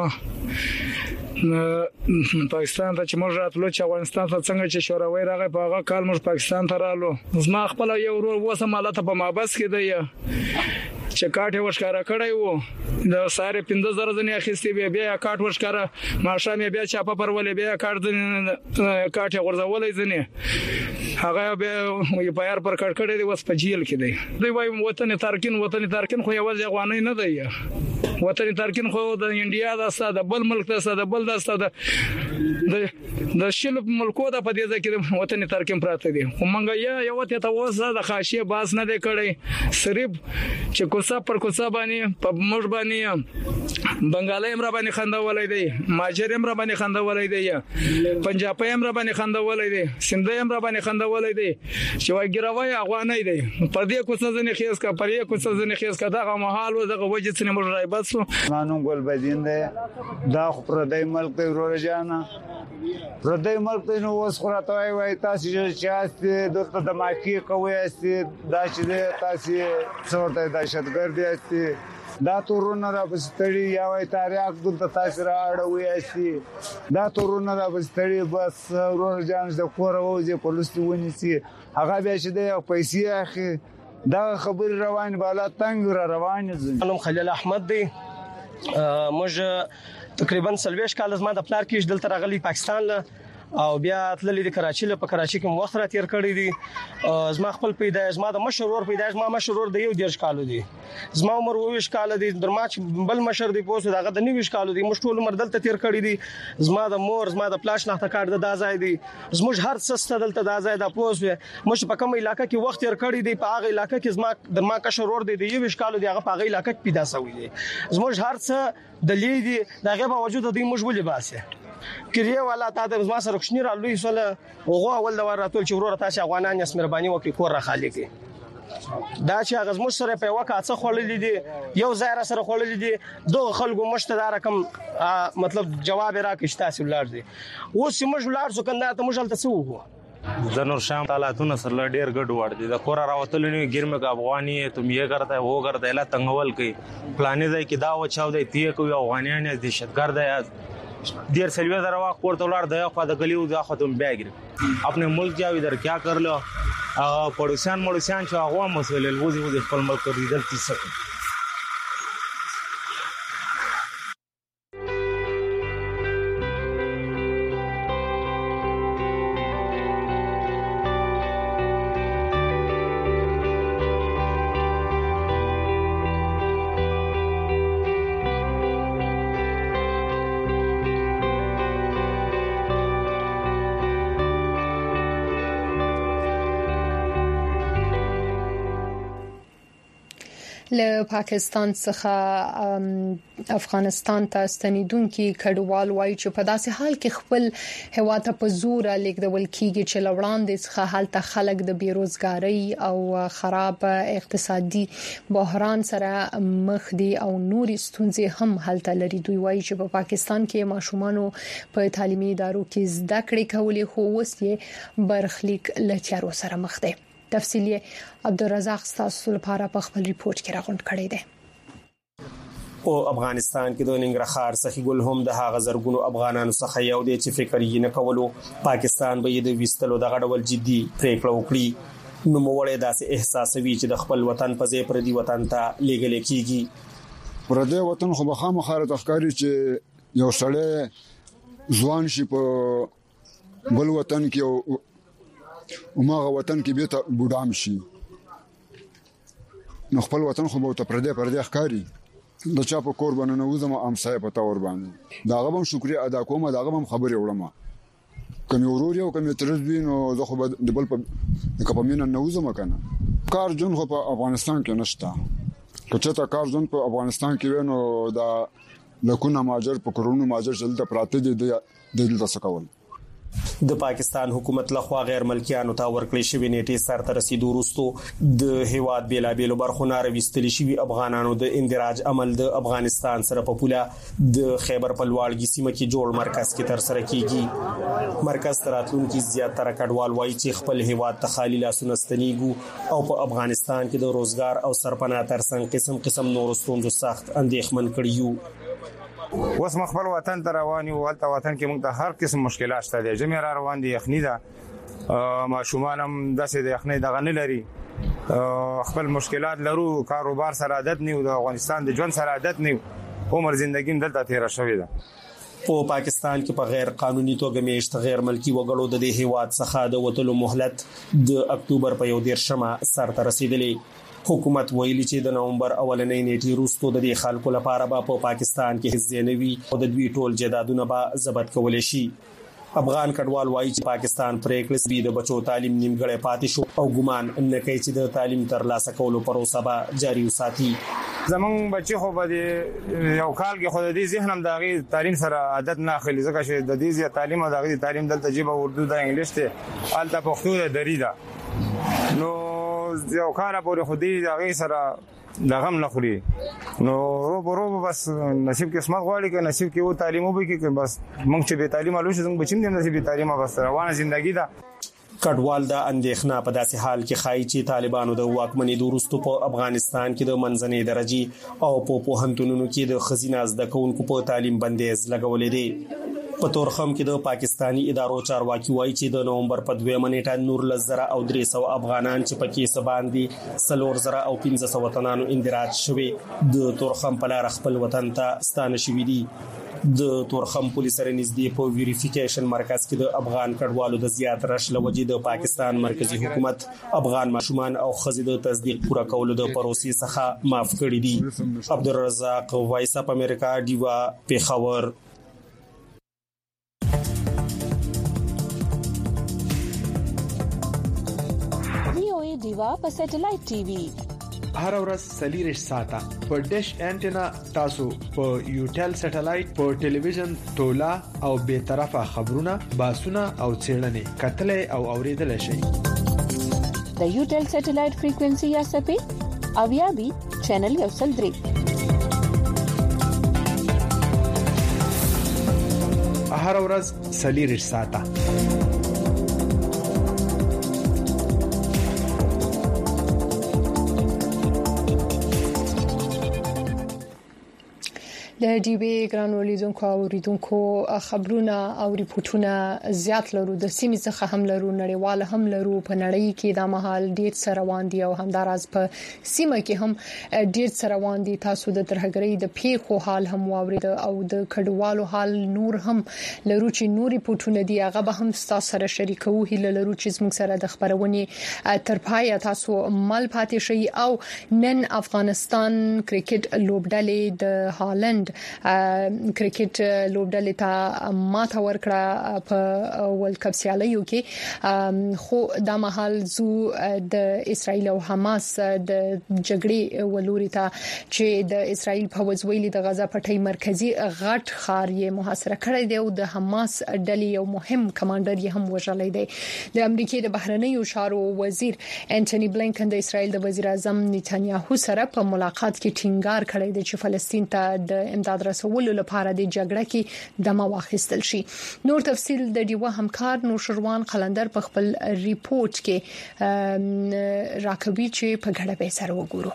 پاکستان ته چې موږ راتلو چې افغانستان ته څنګه چې شوروي راغی په هغه کال موږ پاکستان ته رالو زما خپل یو ورور وسه مالاته په مابس کې دی چې کاټه وشکاره کړای وو د ساره پنځه زره ځنې اخیستي بیا بیا کاټ وشکاره ماشه مې بیا چاپه پرولې بیا کاټ ځنې کاټه غرزولې ځنې هغه به په یار پر کټ کړی دی وس په جیل کې دی دوی وايي وطن تارکین وطن تارکین خو یوازې افغاني نه دی وطن تارکین خو د انډیا د ساده بل ملک د ساده بل د ساده د شل ملکو د په دې ځکه وطن تارکین پراته دي خو مونږ یا یو ته توسه د خاصه باس نه دی کړی صرف چې کوڅه پر کوڅه باندې په موږ باندې بنگالي امر باندې خندولای دی ماجر امر باندې خندولای دی پنجابي امر باندې خندولای دی سندي امر باندې خندولای دی چې وايي ګروي افغاني دی پر دې کوڅه ځنې خیس کا پر دې کوڅه ځنې خیس کا دغه محال او دغه وجه څنګه موږ رايبت سو مانو ګل بدین دی دا خو پر دې ملک دی ورور جانا پر دې ملک دی نو وس خراته وای وای تاسو چې دلته د ماکی کوي است دا چې تاسو څورته دهشتګرد دي دا تورونه را بستړي یا وای تاریخ دلته تاسو را اړوي است دا تورونه را بستړي بس ورور جان د کور وځي پولیسي ونیسي هغه بیا چې د پیسې اخی دا خبر روان بالا تنگ را روان دي نوم خلیل احمد دی موږ تقریبا سلويش کال زما د پلار کې دلته راغلی پاکستان له او بیا تللی د کراچي له په کراچي کې وخت را تیر کړی دي زما خپل پیدایش زما د مشرور پیدایش ما مشرور دی یو دیرش کالو دی زما عمر وویش کال دی درماچ بل مشر دی پوسو دغه د نیویش کالو دی مشټول عمر دلته تیر کړی دي زما د مور زما د پلاش نه کارت د دازای دی زموږ هر څه دلته دازای د پوسو مش په کوم علاقې کې وخت تیر کړی دی په هغه علاقې کې زما درما کشرور دی دی یو کالو دی هغه په هغه علاقې کې پیدا شوی دی زموږ هر څه د لیدي دغه باوجود د مشغول باسه کریه والا تا د زما سره کښنی را لوي سره هغه اول د وراتول چې ورور تاسو افغانان یې مهرباني وکړي کور را خالي کی دا چې هغه زموږ سره په وکه څه خوللې دي یو ځای را سره خوللې دي دوه خلکو مشته دا رقم مطلب جواب راکښ تاسو ولر دي اوس موږ ولر سو کنده ته موږ تل څه وو زنور شام تعالیتونه سره ډیر ګډ وړ دي د کور راوتل نو ګرمه کا افغاني تم یې کرتا ہے وہ کرتا ہے لا تنگول کوي پلانې ځای کې دا وچاو دی تی کوي افغانیان دهشتګرد دی دیر سلوی در واقع پورت ولار دیا خوا د گلیو دا خوا تم بیاګری اپنے ملک جا ادھر کیا کر لو پڑوسیان مڑوسیان چې هغه مسولې الوزي وزي خپل ملک ریدل تیسه له پاکستان څخه افغانستان ته ستنیدونکو کډوال وایي چې په داسې حال کې خپل هوا ته په زور لیکدول کیږي چې لوړاندې څخه حالت خلک د بیروزګاری او خراب اقتصادي بحران سره مخ دي او نور ستونزې هم حالت لري. دوی وایي چې په پاکستان کې ماشومان په تعلیمي ادارو کې زده کړې کولې خو اوس یې برخلیک لچارو سره مخ دي. تفصیلی عبدالرزاق تاسو لپاره په خپل ریپورت کې راغونډ کړی دی. او افغانستان کې د ننګرهار څخه ګل هم د هغه زرګونو افغانانو څخه یو دی چې فکر یې نه کولو پاکستان به د وستلو د غډول جدي پریکړه وکړي نو موړې داسې احساسوي چې د خپل وطن په ځای پر دی وطن ته لېګل کیږي. پر دې وطن خو به خامخاره تخکاری چې یو سړی ځوان شي په بل وطن کې وماغه وطن کې به ته بوډام شي نو خپل وطن خو به ته پردې پردې ښکاری د چا په کور باندې نو زما امسای په تور باندې دا غوم شکریا ادا کوم دا غوم خبرې وړم کوم ورور یو کوم ترځوی نو زه خو د بل په کپمین نو زما کنه کار جون خو په افغانستان کې نشته کچته کار جون په افغانستان کې ونه دا لکونه ماجر په کرونو ماجر جلد پراته دي د دلته سکول د پاکستان حکومت لخوا غیر ملکیانو ته ورکړل شوی نیټه سر تر رسیدو وروسته د هیواد بیلابېلو برخو نه راوستل شوی افغانانو د اندراج عمل د افغانستان سره په پوله د خیبر پلوالګي سیمه کې جوړ مرکز کې تر سره کیږي مرکز تراتلونکو زیاتره کډوال وایي چې خپل هیواد ته خالي لاسونه ستنیږي او په افغانستان کې د روزګار او سرپناه ترڅنګ قسم قسم نور ستونزو سخت اندېښمن کړیو اوس مخبل وطن ته روان یو ولته وطن کې موږ ته هر قسم مشکلات شته دي جمع را روان دي یخنی ده ماشومان هم داسې د یخنی دغه نه لري خپل مشکلات لرو کاروبار سره عادت نه د افغانستان د ژوند سره عادت نه عمر ژوندۍ دلته تیر شوی ده په پاکستان کې په غیر قانوني توګه میشت غیر ملکی وګړو د دې هیواد څخه د وټلو مهلت د اکتوبر په یو دیرشمه سر ته رسیدلې حکومت ویلي چې د نومبر اولنۍ نیټې وروسته د دې خلکو لپاره به په پاکستان کې هزینوي او د دوی ټول جیدادونه به ضبط کول شي افغان کډوال وایي چې پاکستان پریکړه سوي د بچو تعلیم نیمګړی پاتې شو او ګمان نه کوي چې د تعلیم ترلاسه کولو پروسه به جاري وساتي زمون بچي خو به یو کال کې خو د دې ذهنم داغي تعلیم سره عادت نه اخلي ځکه چې د دې تعلیم او داغي تعلیم دلته جيبه اردو د انګلیش ته الته پښتو د دریدا نو یو کال پورې خو دې داغي سره دغم نه خوري نو رو رو بس نصیب قسمت غواړي که نصیب کې و تعلیم وبي کې بس مونږ چې به تعلیم الو شو بچیم دې نصیب تعلیم بس روانه ژوندۍ ده کډوال د اندېښنه په داسې حال کې خایي چې طالبانو د واکمنۍ وروسته په افغانستان کې د منځنۍ درجه او په پوهنتونونو کې د خزینه زده کوونکو په تعلیم بندیز لګولې دي په تورخم کې د پاکستانی ادارو چارواکي وایي چې د نومبر په دویمه نیټه نور لزره او درې سوه افغانان چې پکې سباندي سلور زره او پنځه سوه تنانو اندراج شوي د تورخم په لار خپل وطن ته ستانه شوي دي د تورخم پولیس سره نږدې په ویریفیکیشن مرکز کې د افغان کډوالو د زیات رش لوجې د پاکستان مرکزی حکومت افغان ماشومان او خزې د تصدیق پوره کولو د پروسې څخه معاف کړي دي عبدالرزاق وایس اپ امریکا دیوا پیښور دیوا په سټلایټ ټي وي هر ورځ سلیریش ساته په ډیش انټینا تاسو په یوټل سټلایټ په ټلویزیون تولا او به طرفه خبرونه باسونه او چیرنې کتلې او اوریدل شي د یوټل سټلایټ فریکوئنسي یا سپې او یا بي چینل یو سل درې هر ورځ سلیریش ساته د ډي بي ګرانولیدونکو او ریدونکو خبرونه او ریپورتونه زیات لرو د سیمې څخه هم لرو نړیوال هم لرو په نړۍ کې د مهال ډیر سره روان دي او همداراز په سیمه کې هم ډیر سره روان دي تاسو د ترهګرۍ د پیښو حال هم واورید او د کډوالو حال نور هم لرو چې نور ریپورتونه دي هغه به هم تاسو سره شریکو هله لرو چې موږ سره د خبرونه تر پای تاسو مل پاتې شي او نن افغانستان کرکټ لوبډلې د هالند کرکټ لوبډلې ته ماته ورکړه په ورلد کپ سیالیو کې خو د مهال زو د اسرایل او حماس د جګړې ولوري ته چې د اسرایل په وزویلي د غزا پټي مرکزی غټ خار یې محاصره کړی دی او د حماس ډلې یو مهم کمانډر یې هم وژلې دی د امریکای د بهرنیو چارو وزیر انټونی بلینکن د اسرایل د وزیر اعظم نتنیاهو سره په ملاقات کې ټینګار کړی دی چې فلسطین ته د امداد رسولو لپاره د جګړه کې دمه واخیستل شي نور تفصيل د دیوه همکار نوشروان قلندر په خپل ریپورت کې راکوي چې په غړې به سره وګورو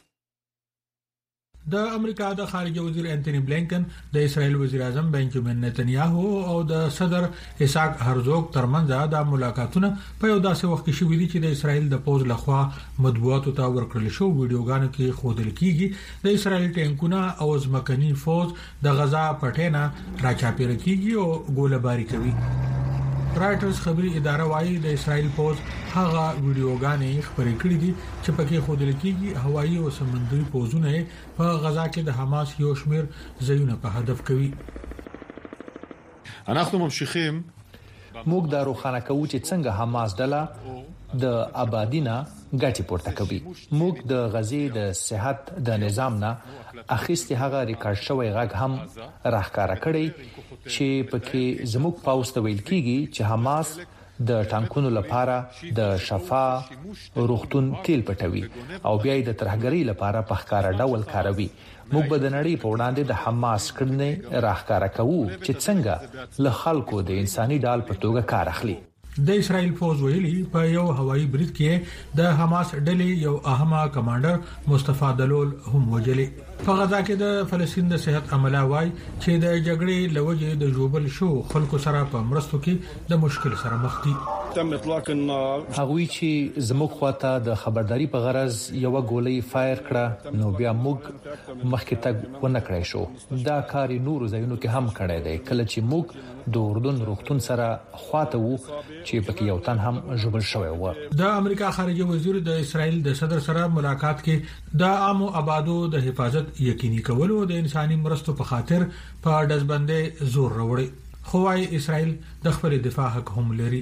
د امریکا د خارجه وزیر انټونی بلینکن د اسرایل وزیر اعظم بنجامین نتنیاهو او د صدر اسحاق هرزوګ ترمنځ د ملاقاتونو په یو داسې وخت کې شوې دي چې د اسرایل د پوز لخوا مطبوعاتو ته ورکړل شو ویډیوګانو کې خودل کیږي د اسرایل ټینکونه او ځمکني فوج د غزا پټینا راچاپیر کیږي او ګولباري کوي رائټرز خبري اداره وايي د اسرایل پوز هغه ویډیوګانې خبرې کړې دي چې پکې خودل کیږي هوایي او سمندري پوزونه په غزا کې د حماس یو شمیر ځایونه په هدف کوي אנחנו ממשיכים موږ دا روښانه کوو چې څنګه حماس ډله د آبادینا ګټي پورته کوي. موږ د غزي د صحت د نظام نه اخیستي هغه ریکارډ شوی غږ هم راښکاره کړی چې پکې زموږ پاوست ویل کیږي چې حماس د ټانکونو لپاره د شفا روغتون تیل پټوي او بیا د ترهګری لپاره په ښکارا ډول کاروي. موږ به د نړۍ په وړاندې د حماس کړنې راښکاره کوو چې څنګه له خلکو د انساني ډال په توګه کار اخلي. د اسرائیل فوج ویلي په یو هوایي برید کې د حماس ډلې یو اهمه کمانډر مصطفی دلول هم وجلي. په غزا کې د فلسطین د صحت عمله وای چې د جګړې لوجې د جوبل شو خلکو سره په مرستو کې د مشکل سره مخ دي. تم اطلاق النار. هغوی چې زموږ خواته د خبرداري په غرض یو غولې فایر کړه نو بیا موږ مخکې تګ ونه کړای شو. دا کار نور ځایونو کې هم کړی دی کله چې موږ د اردن روغتون سره خواته وو چې پکې یو تن هم جوبل شوی و. د امریکا خارجه وزیر د اسرائیل د صدر سره ملاقات کې د عامو آبادو د حفاظت یقیني کولو د انساني مرستو په خاطر په دزبندې زور راوړي. خو وايي اسرائیل د خپل دفاع حق هم لري.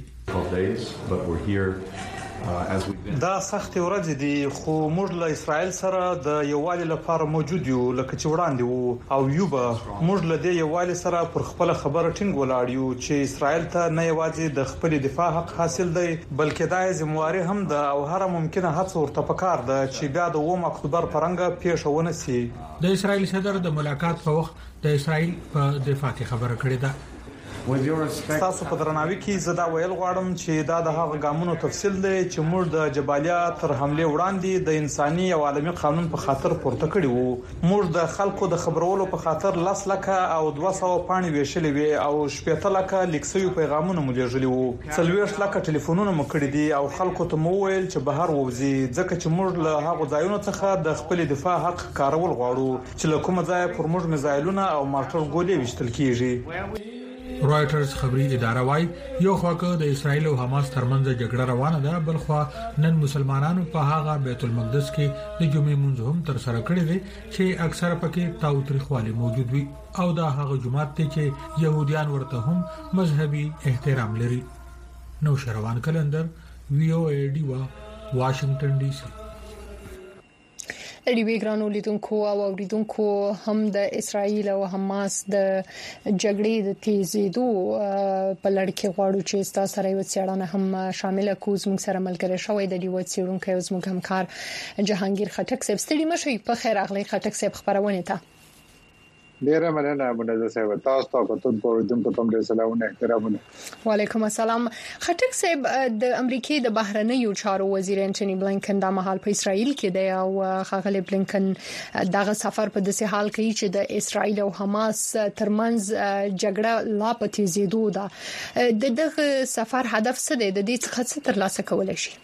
دا سخت ورځ دي خو موږ له اسرائیل سره د یووالي لپاره موجود یو لکه چې وړاندې وو او یو به موږ له دې یووالي سره پر خپل خبره ټینګ ولاړ یو چې اسرائیل ته نه یوازې د خپل دفاع حق حاصل دی بلکې دا ذمہواری هم ده او هر ممکنه هڅه ورته پکار ده چې بیا د اوم اکتوبر پرنګ پیښونه سي. د اسرائیل صدر د ملاقات په وخت د اسرائیل په دفاع کې خبره کړې ده. تاسو په درناوي کې زدا ویل غواړم چې دا د هغه ګامونو تفصیل دی چې موږ د جبالیا تر حمله وړاندې د انساني او عالمي قانون په خاطر پورته کړی وو. موږ د خلکو د خبرولو په خاطر لاس لکه او دوه سوه پاڼې ویشلې وي او شپږ لکه لیکسوي پیغامونه مو لېږلي وو. څلوېښت لکه ټلیفونونه مو کړی دي او خلکو ته مو ویل چې بهر ووزي ځکه چې موږ له هغه ځایونو څخه د خپل دفاع حق کارول غواړو چې له کومه ځای پر موږ میزایلونه او مارټر ګولې وشتل کیږي. رويټرز خبري اداره وايي یو خواکه د اسرایل او حماس ترمنځ جګړه روانه ده بل خوا نن مسلمانانو په هغه بیت المقدس کې د جمعې منځ هم تر سره کړی دی چې اکثره پکې تاوتریخوالی موجود وي او دا هغه جمعات ته چې يهوديان ورته هم مذهبي احترام لري. نو شروان کلندر وی او ای ډی وا واشنگټن ډي سي. لړۍ ګرانو لیدونکو او اوریدونکو هم د اسرایل او حماس د جګړې د تیزیدو په لړ کې غواړو چې تاسو سره یو څېړنه هم شامل کړو. زموږ سره ملګری شوی د دیو څېړونکو زموږ همکار جهانگیر خټک صاحب. ستړي مشي په خیر اغلی خټک صاحب خبرونه ته ډیره مننه منځ صاحب. تاسو ته په توګه کوم کوم ډیر سلامونه احترامونه. وعلیکم السلام. خټک صاحب د امریکای د بهرنیو چارو وزیر انټونی بلینکن د مهال په اسرائیل کې دی او خغلی بلینکن دغه سفر په داسې حال کې چې د اسرائیل او حماس ترمنځ جګړه لا پاتې زیدو ده. د دغه سفر هدف څه دی؟ د دې څخه څه ترلاسه کولای شي؟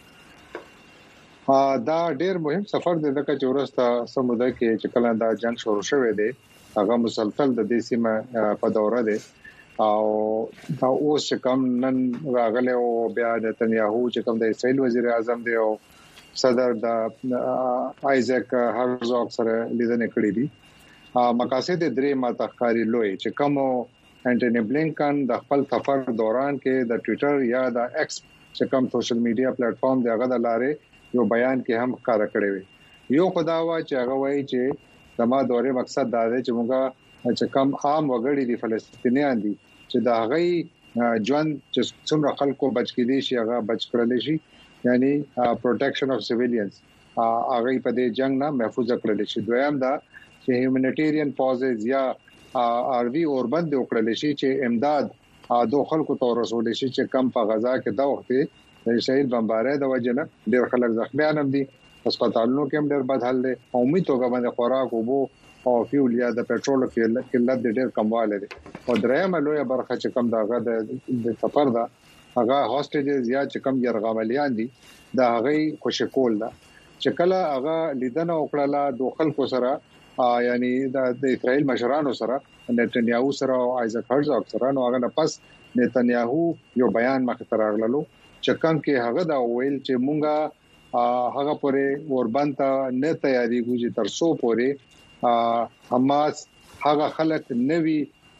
دا ډیر مهم سفر دی ځکه چې ورسته سموده کې چې کله دا جنگ شروع شوه دی هغه مسلسل د دې سیمه په دوره دی او دا اوس کوم نن راغله او بیا د نتنیاهو چې کوم د اسرائیل وزیر اعظم دی او صدر د آیزک هرزوګ سره لیدنه کړې دي. مقاصد درې ماتخاري لوی چې کوم انټونی بلینکن د خپل سفر دوران کې د ټوئیټر یا د ایکس چې کوم سوشل میډیا پلیټ فارم دی هغه د لارې یو بیان کې هم ښکارا کړی وي. یو خداوا چې هغه وایي چې زما دورې مقصد دا دی چې موږ چې کم عام وګړي دي فلسطینیان دي چې دا غي ژوند چې څومره خلکو بچ کړي شي هغه بچ کړل شي یعنی پروټیکشن اف سیویلیانز هغه په دې جنگ نه محفوظ کړل شي. دویم دا چې هیومانیټیرین پازز یا آر وی اور بند وکړل شي چې امداد دوه خلکو ته رسول شي چې کم په غزا کې دا وخت د اسرائیل بمبارۍ د وجه نه ډېر خلک زخمیان هم دي هسپتالونو کې هم ډېر بد حال دی. امید توګه باندې خوراک او او فیول یا د پېټرول کې قلت ډېر کمواله دي. او درېمه لویه برخه چې کم داغه د سفر دا هغه هاستیجز یا چې کم يرغملیان دي دا هغه خوشکول دا چې کله هغه لیدنه وکړه دوه خلکو سره یعنی د اسرائیل مشرانو سره نتنیاهو سره او آیزک هرزوګ سره نو هغه نه پس نتنیاهو یو بیان مخ ته راغلو چې کوم کې هغه دا ویل چې مونږه هغه پورې اوربند نه تیاری کوي تر څو پورې حماس هغه خلک نوي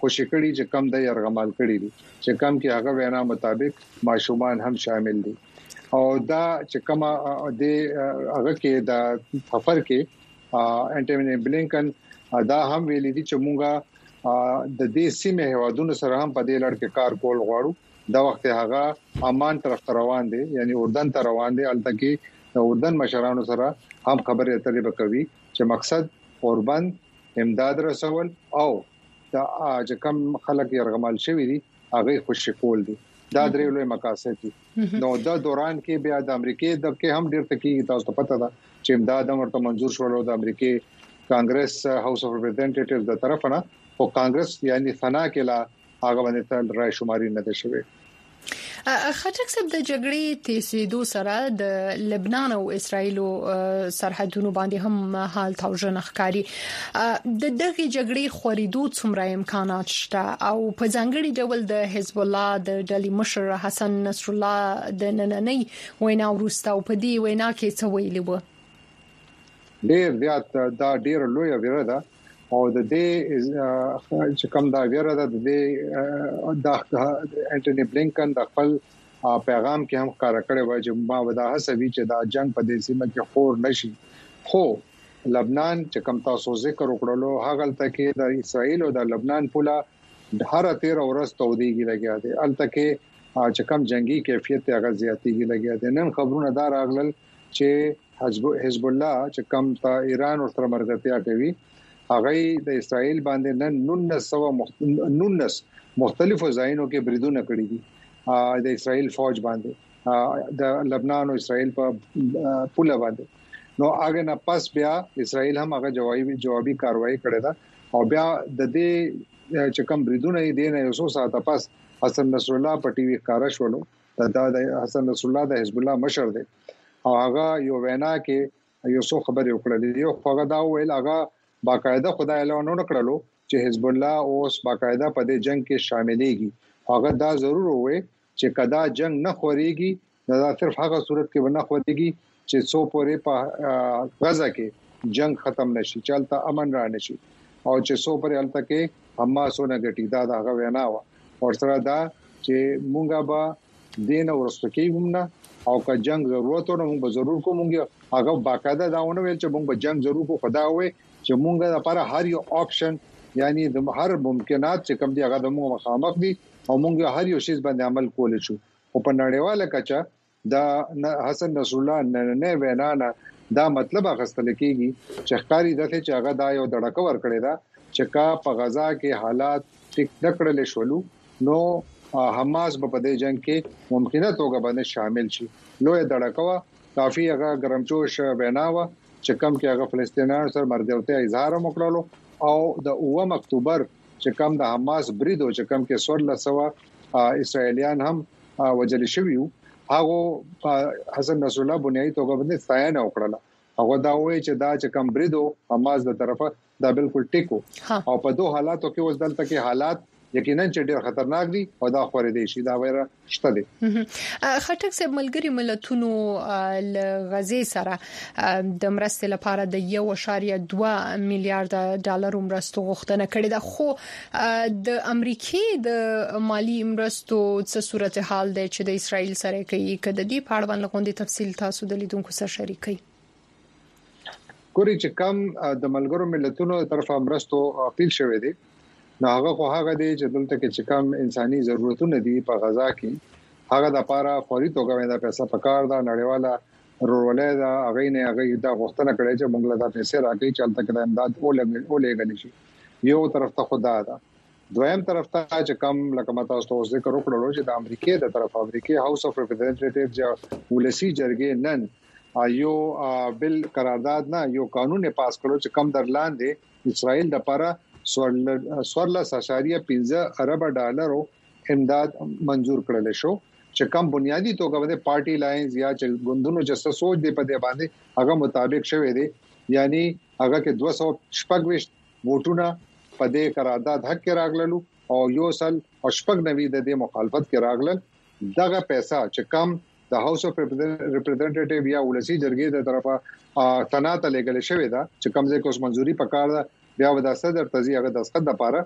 خوشی کړي چې کم د يرغمال کړي دي چې کم کې هغه وینا مطابق ماشومان هم شامل دي او دا چې کومه د هغه کې د سفر کې انټونی بلینکن دا هم ویلي دي چې مونږه د دې سیمه هوادونو سره هم په دې لړ کې کار کول غواړو دا وخت هغه امان طرف روان دي یعنی اردن ته روان دي البته کې د اردن مشرانو سره هم خبرې اترې وکوي چې مقصد اوربند امداد رسول او دا چې کوم خلک يرغمال شوی دي هغه خوشی کول دي دا درې لوی مقاصد دي نو دا دوران کې بیا د امریکای د کې هم ډیر تکي تاسو ته پته ده چې امداد ورته منزور شول د امریکای کانګرس هاوس اف ریپرزنټیټیوز د طرف نه او کانګرس یعنی فنا کې لا هغه باندې تل رائے شماري نه ده شوی خټک صاحب د جګړې تیزیدو سره د لبنان او اسرایل سرحدونو باندې هم حال توجه ښکاری د دغه جګړې خوريدو څومره امکانات شته او په ځانګړي ډول د حزب الله د ډلې مشر حسن نصر الله د نننۍ وینا وروسته او په دې وینا کې څه ویلي وو ډېر زیات دا ډېر لوی ویره ده او د دې چې کوم دا ویره ده د د انټونی بلینکن د خپل پیغام کې هم ښکارا کړی و چې ما وضاحت کوي چې دا جنگ په دې سیمه کې خور نشي خو لبنان چې کوم تاسو ذکر وکړلو هغه تل کې د اسرایل او د لبنان پولا هر تیر ورځ توديږي لګیا دي البته کې چې کوم جنگي کیفیت هغه زیاتېږي لګیا دي نن خبرونه دار اغلل چې حزب الله چې کوم ته ایران او سره مرګتیا کوي هغه د اسرایل باندې نن نونس سو نونس مختلفو ځایونو کې بریدونه کړی دي د اسرایل فوج باندې د لبنان او اسرایل په پوله باندې نو هغه نه پس بیا اسرایل هم هغه جوابي جوابي کاروایی کړې ده او بیا د دې چې کوم بریدونه دي نه یو څو ساعته پس حسن نصر الله په ټي وي ښکارا شولو د حسن نصر الله د حزب الله مشر دی او هغه یو وینا کې یو څو خبرې وکړلې یو هغه دا ویل هغه باقاعده خدای اعلان وکړلو چې حزب الله اوس باقاعده په دې جنگ کې شاملېږي هغه دا ضرور وي چې کدا جنگ نه خوريږي دا صرف هغه صورت کې ونه خوريږي چې څو پورې په غزا کې جنگ ختم نشي چلته امن را نشي او چې څو پورې الته کې حماسونه غټي دا دا وینا و او سره دا چې مونږه به دین ورسته کېږم نه او که جنگ ضرورتونه موږ به ضرور کومږه هغه باقاعده داونه ویل چې موږ به جنگ ضرور کو خدا وي چې مونږه لپاره هر یو آپشن یعنی د هر ممکنات چې کوم دی هغه د موږ مخامخ دي او مونږه هر یو شی باندې عمل کول شو او په نړیواله کچه د حسن نصر الله نه وینا نه دا مطلب اخستل کیږي چې ښکاری دته چې هغه دا یو دړک ور کړی دا چې کا په غزا کې حالات ټیک نکړل شولو نو حماس په دې جنگ کې ممکنه توګه باندې شامل شي لوی دړکوا کافي هغه ګرمجوش وینا و چې کوم کې هغه فلسطینیانو سره مرګورتیا اظهار وکړلو او د اووم اکتوبر چې کوم د حماس بریدو چې کوم کې څوارلس سوه اسرایلیان هم وجل شوی هغه حسن نصر الله بنیادی توګه باندې ستاینه وکړه هغه دا وایي چې دا چې کوم بریدو حماس د طرفه دا بالکل ټیکو او په دوه حالاتو کې اوس دلته کې حالات یقینا چې ډېر خطرناک دي او دا خوري دي شي دا ویره شته دي خټک صاحب ملګری ملتونو ل غزې سره د مرستې لپاره د یو اشاریه دوه میلیارډ ډالر مرستو غوښتنه کړې ده خو د امریکای د مالی مرستو څه صورتحال دی چې د اسرایل سره کوي کده دی په اړه باندې تفصیل تاسو د لیدونکو سره شریکي ګوري چې کم د ملګرو ملتونو طرفه مرستو اپیل شوې دي نو هغه خو هغه دی چې دلته کې چې کوم انساني ضرورتونه دي په غزا کې هغه د لپاره فوري توګه د پیسې پکار دا نړیواله رولې دا هغه نه هغه دا غوښتنه کړې چې موږ له دا پیسې راکې چلته کې د امداد اولېګل شي یو طرف ته خدا دا دویم طرف ته چې کوم لکه ماته تاسو ذکر وکړلو چې د امریکای د طرف امریکای هاوس اف ریپرزنټیټیوز جو ولسی جرګې نن یو بل قرارداد نه یو قانون پاس کړو چې کم در لاندې اسرائیل د لپاره سوارلس اشاریه پنځه ارب ډالرو امداد منزور کړل شو چې کم بنیادی توګه باندې پارټي لاینز یا چې ګوندونو جسته سوچ دی په دې باندې هغه مطابق شوی دی یعنی هغه کې دوه سوه شپږ ویشت ووټونه په دې قرارداد حق کې راغلل او یو سل شپږ نوي د دې مخالفت کې راغلل دغه پیسې چې کم د هاوس اف ریپرزنټیټیو یا ولسی جرګې د طرفه تنات لګل شوی دا چې کم ځکه اوس منځوري پکار ده بیا ودا صدر تزي هغه د اسقد لپاره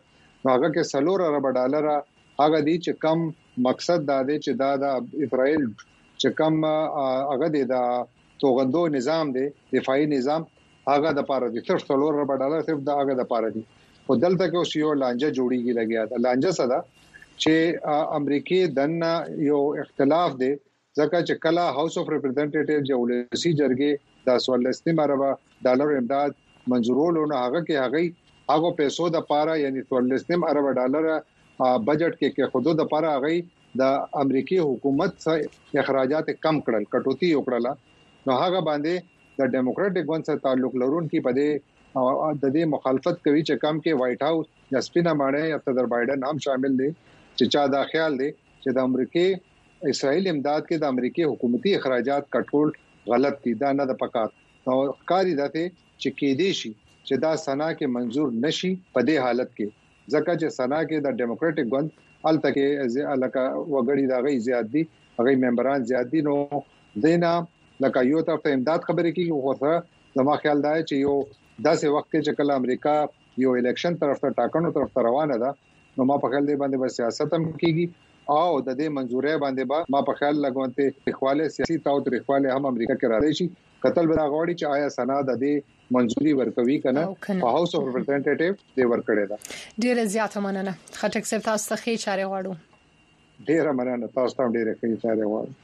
هغه کې سلور ارب ډالر هغه دي چې کم مقصد دا دی چې دا د اسرائیل چې کم هغه دی دا توغندو نظام دی دفاعي نظام هغه د پاره دي صرف سلور ارب ډالر صرف دا هغه د پاره دي او دلته کې اوس یو لانجه جوړیږي لګیا دا لانجه صدا چې امریکای دنه یو اختلاف دی ځکه چې کله هاوس اف ریپرزنټیټیو جو ولسی جرګې د څوارلس ارب ډالر امداد منزورولو نه هغه کې هغه هغه پیسو د پاره یعنی څوارلس ارب ډالر بجټ کې کې خودو د پاره هغه د امریکای حکومت څخه اخراجات کم کړل کټوتی وکړه نو هغه باندې د ډیموکراټک ګوند سره تعلق لرونکي په دې د دې مخالفت کوي چې کم کې وایټ هاوس یا سپینا باندې یا صدر بایدن هم شامل دي چې چا دا خیال دی چې د امریکای اسرائیل امداد کې د امریکای حکومتي اخراجات کنټرول غلط دي دا نه د پکار نو کاری دته چې کې دي شي چې دا سنا کې منزور نشي په دې حالت کې ځکه چې سنا کې د ډیموکراټک ګوند الته کې الکه وګړي دا غي زیات دي هغه ممبران زیات دي نو دینا لکه یو طرف ته امداد خبرې کیږي خو سره زما خیال دا چې یو داسې وخت کې چې کله امریکا یو الیکشن طرف ته ټاکنو طرف ته روانه ده نو ما په خیال دی باندې بس سیاست هم کیږي او د دې منځورې باندې با ما په خیال لګونته اخواله سیاسي تاو تر اخواله هم امریکا کې راځي شي قتل بلا غوړي چې آیا سنا د دې منځوري ورکوي کنه په هاوس اف ریپرزنټیټیو دی ورکړی دا ډیره زیاته مننه خټک صاحب تاسو ته خې چاره غواړو ډیره مننه تاسو ته ډیره خې چاره غواړو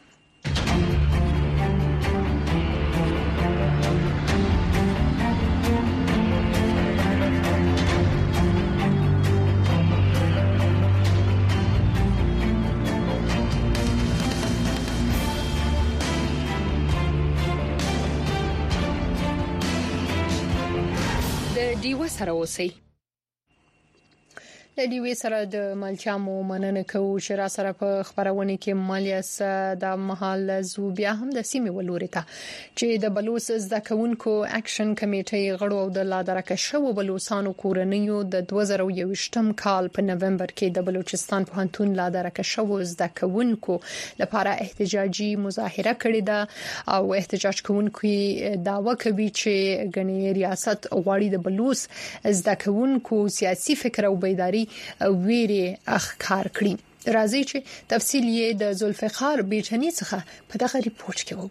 دیو سره اوسئ د دیوې سره د ملچامو مننه کوو چې را سره په خبرونه کې مالیاس د محل زو بیا هم د سیمې ولوري ته چې د بلوچ زده کوونکو اکشن کمیټې غړو او د لادرکه شو بلوچستانو کورنیو د دوه زره یو ویشتم کال په نومبر کې د بلوچستان پوهنتون لادرکه شو زده کوونکو لپاره احتجاجي مظاهره کړې ده او احتجاج کوونکو داوا کوي چې غني ریاست غواړي د بلوچ زده کوونکو سیاسي فکر او بیداری ویری اخکار کړی راځي چې تفصیل یې د ذوالفقار بیچنی څخه په دغه ریپورت کې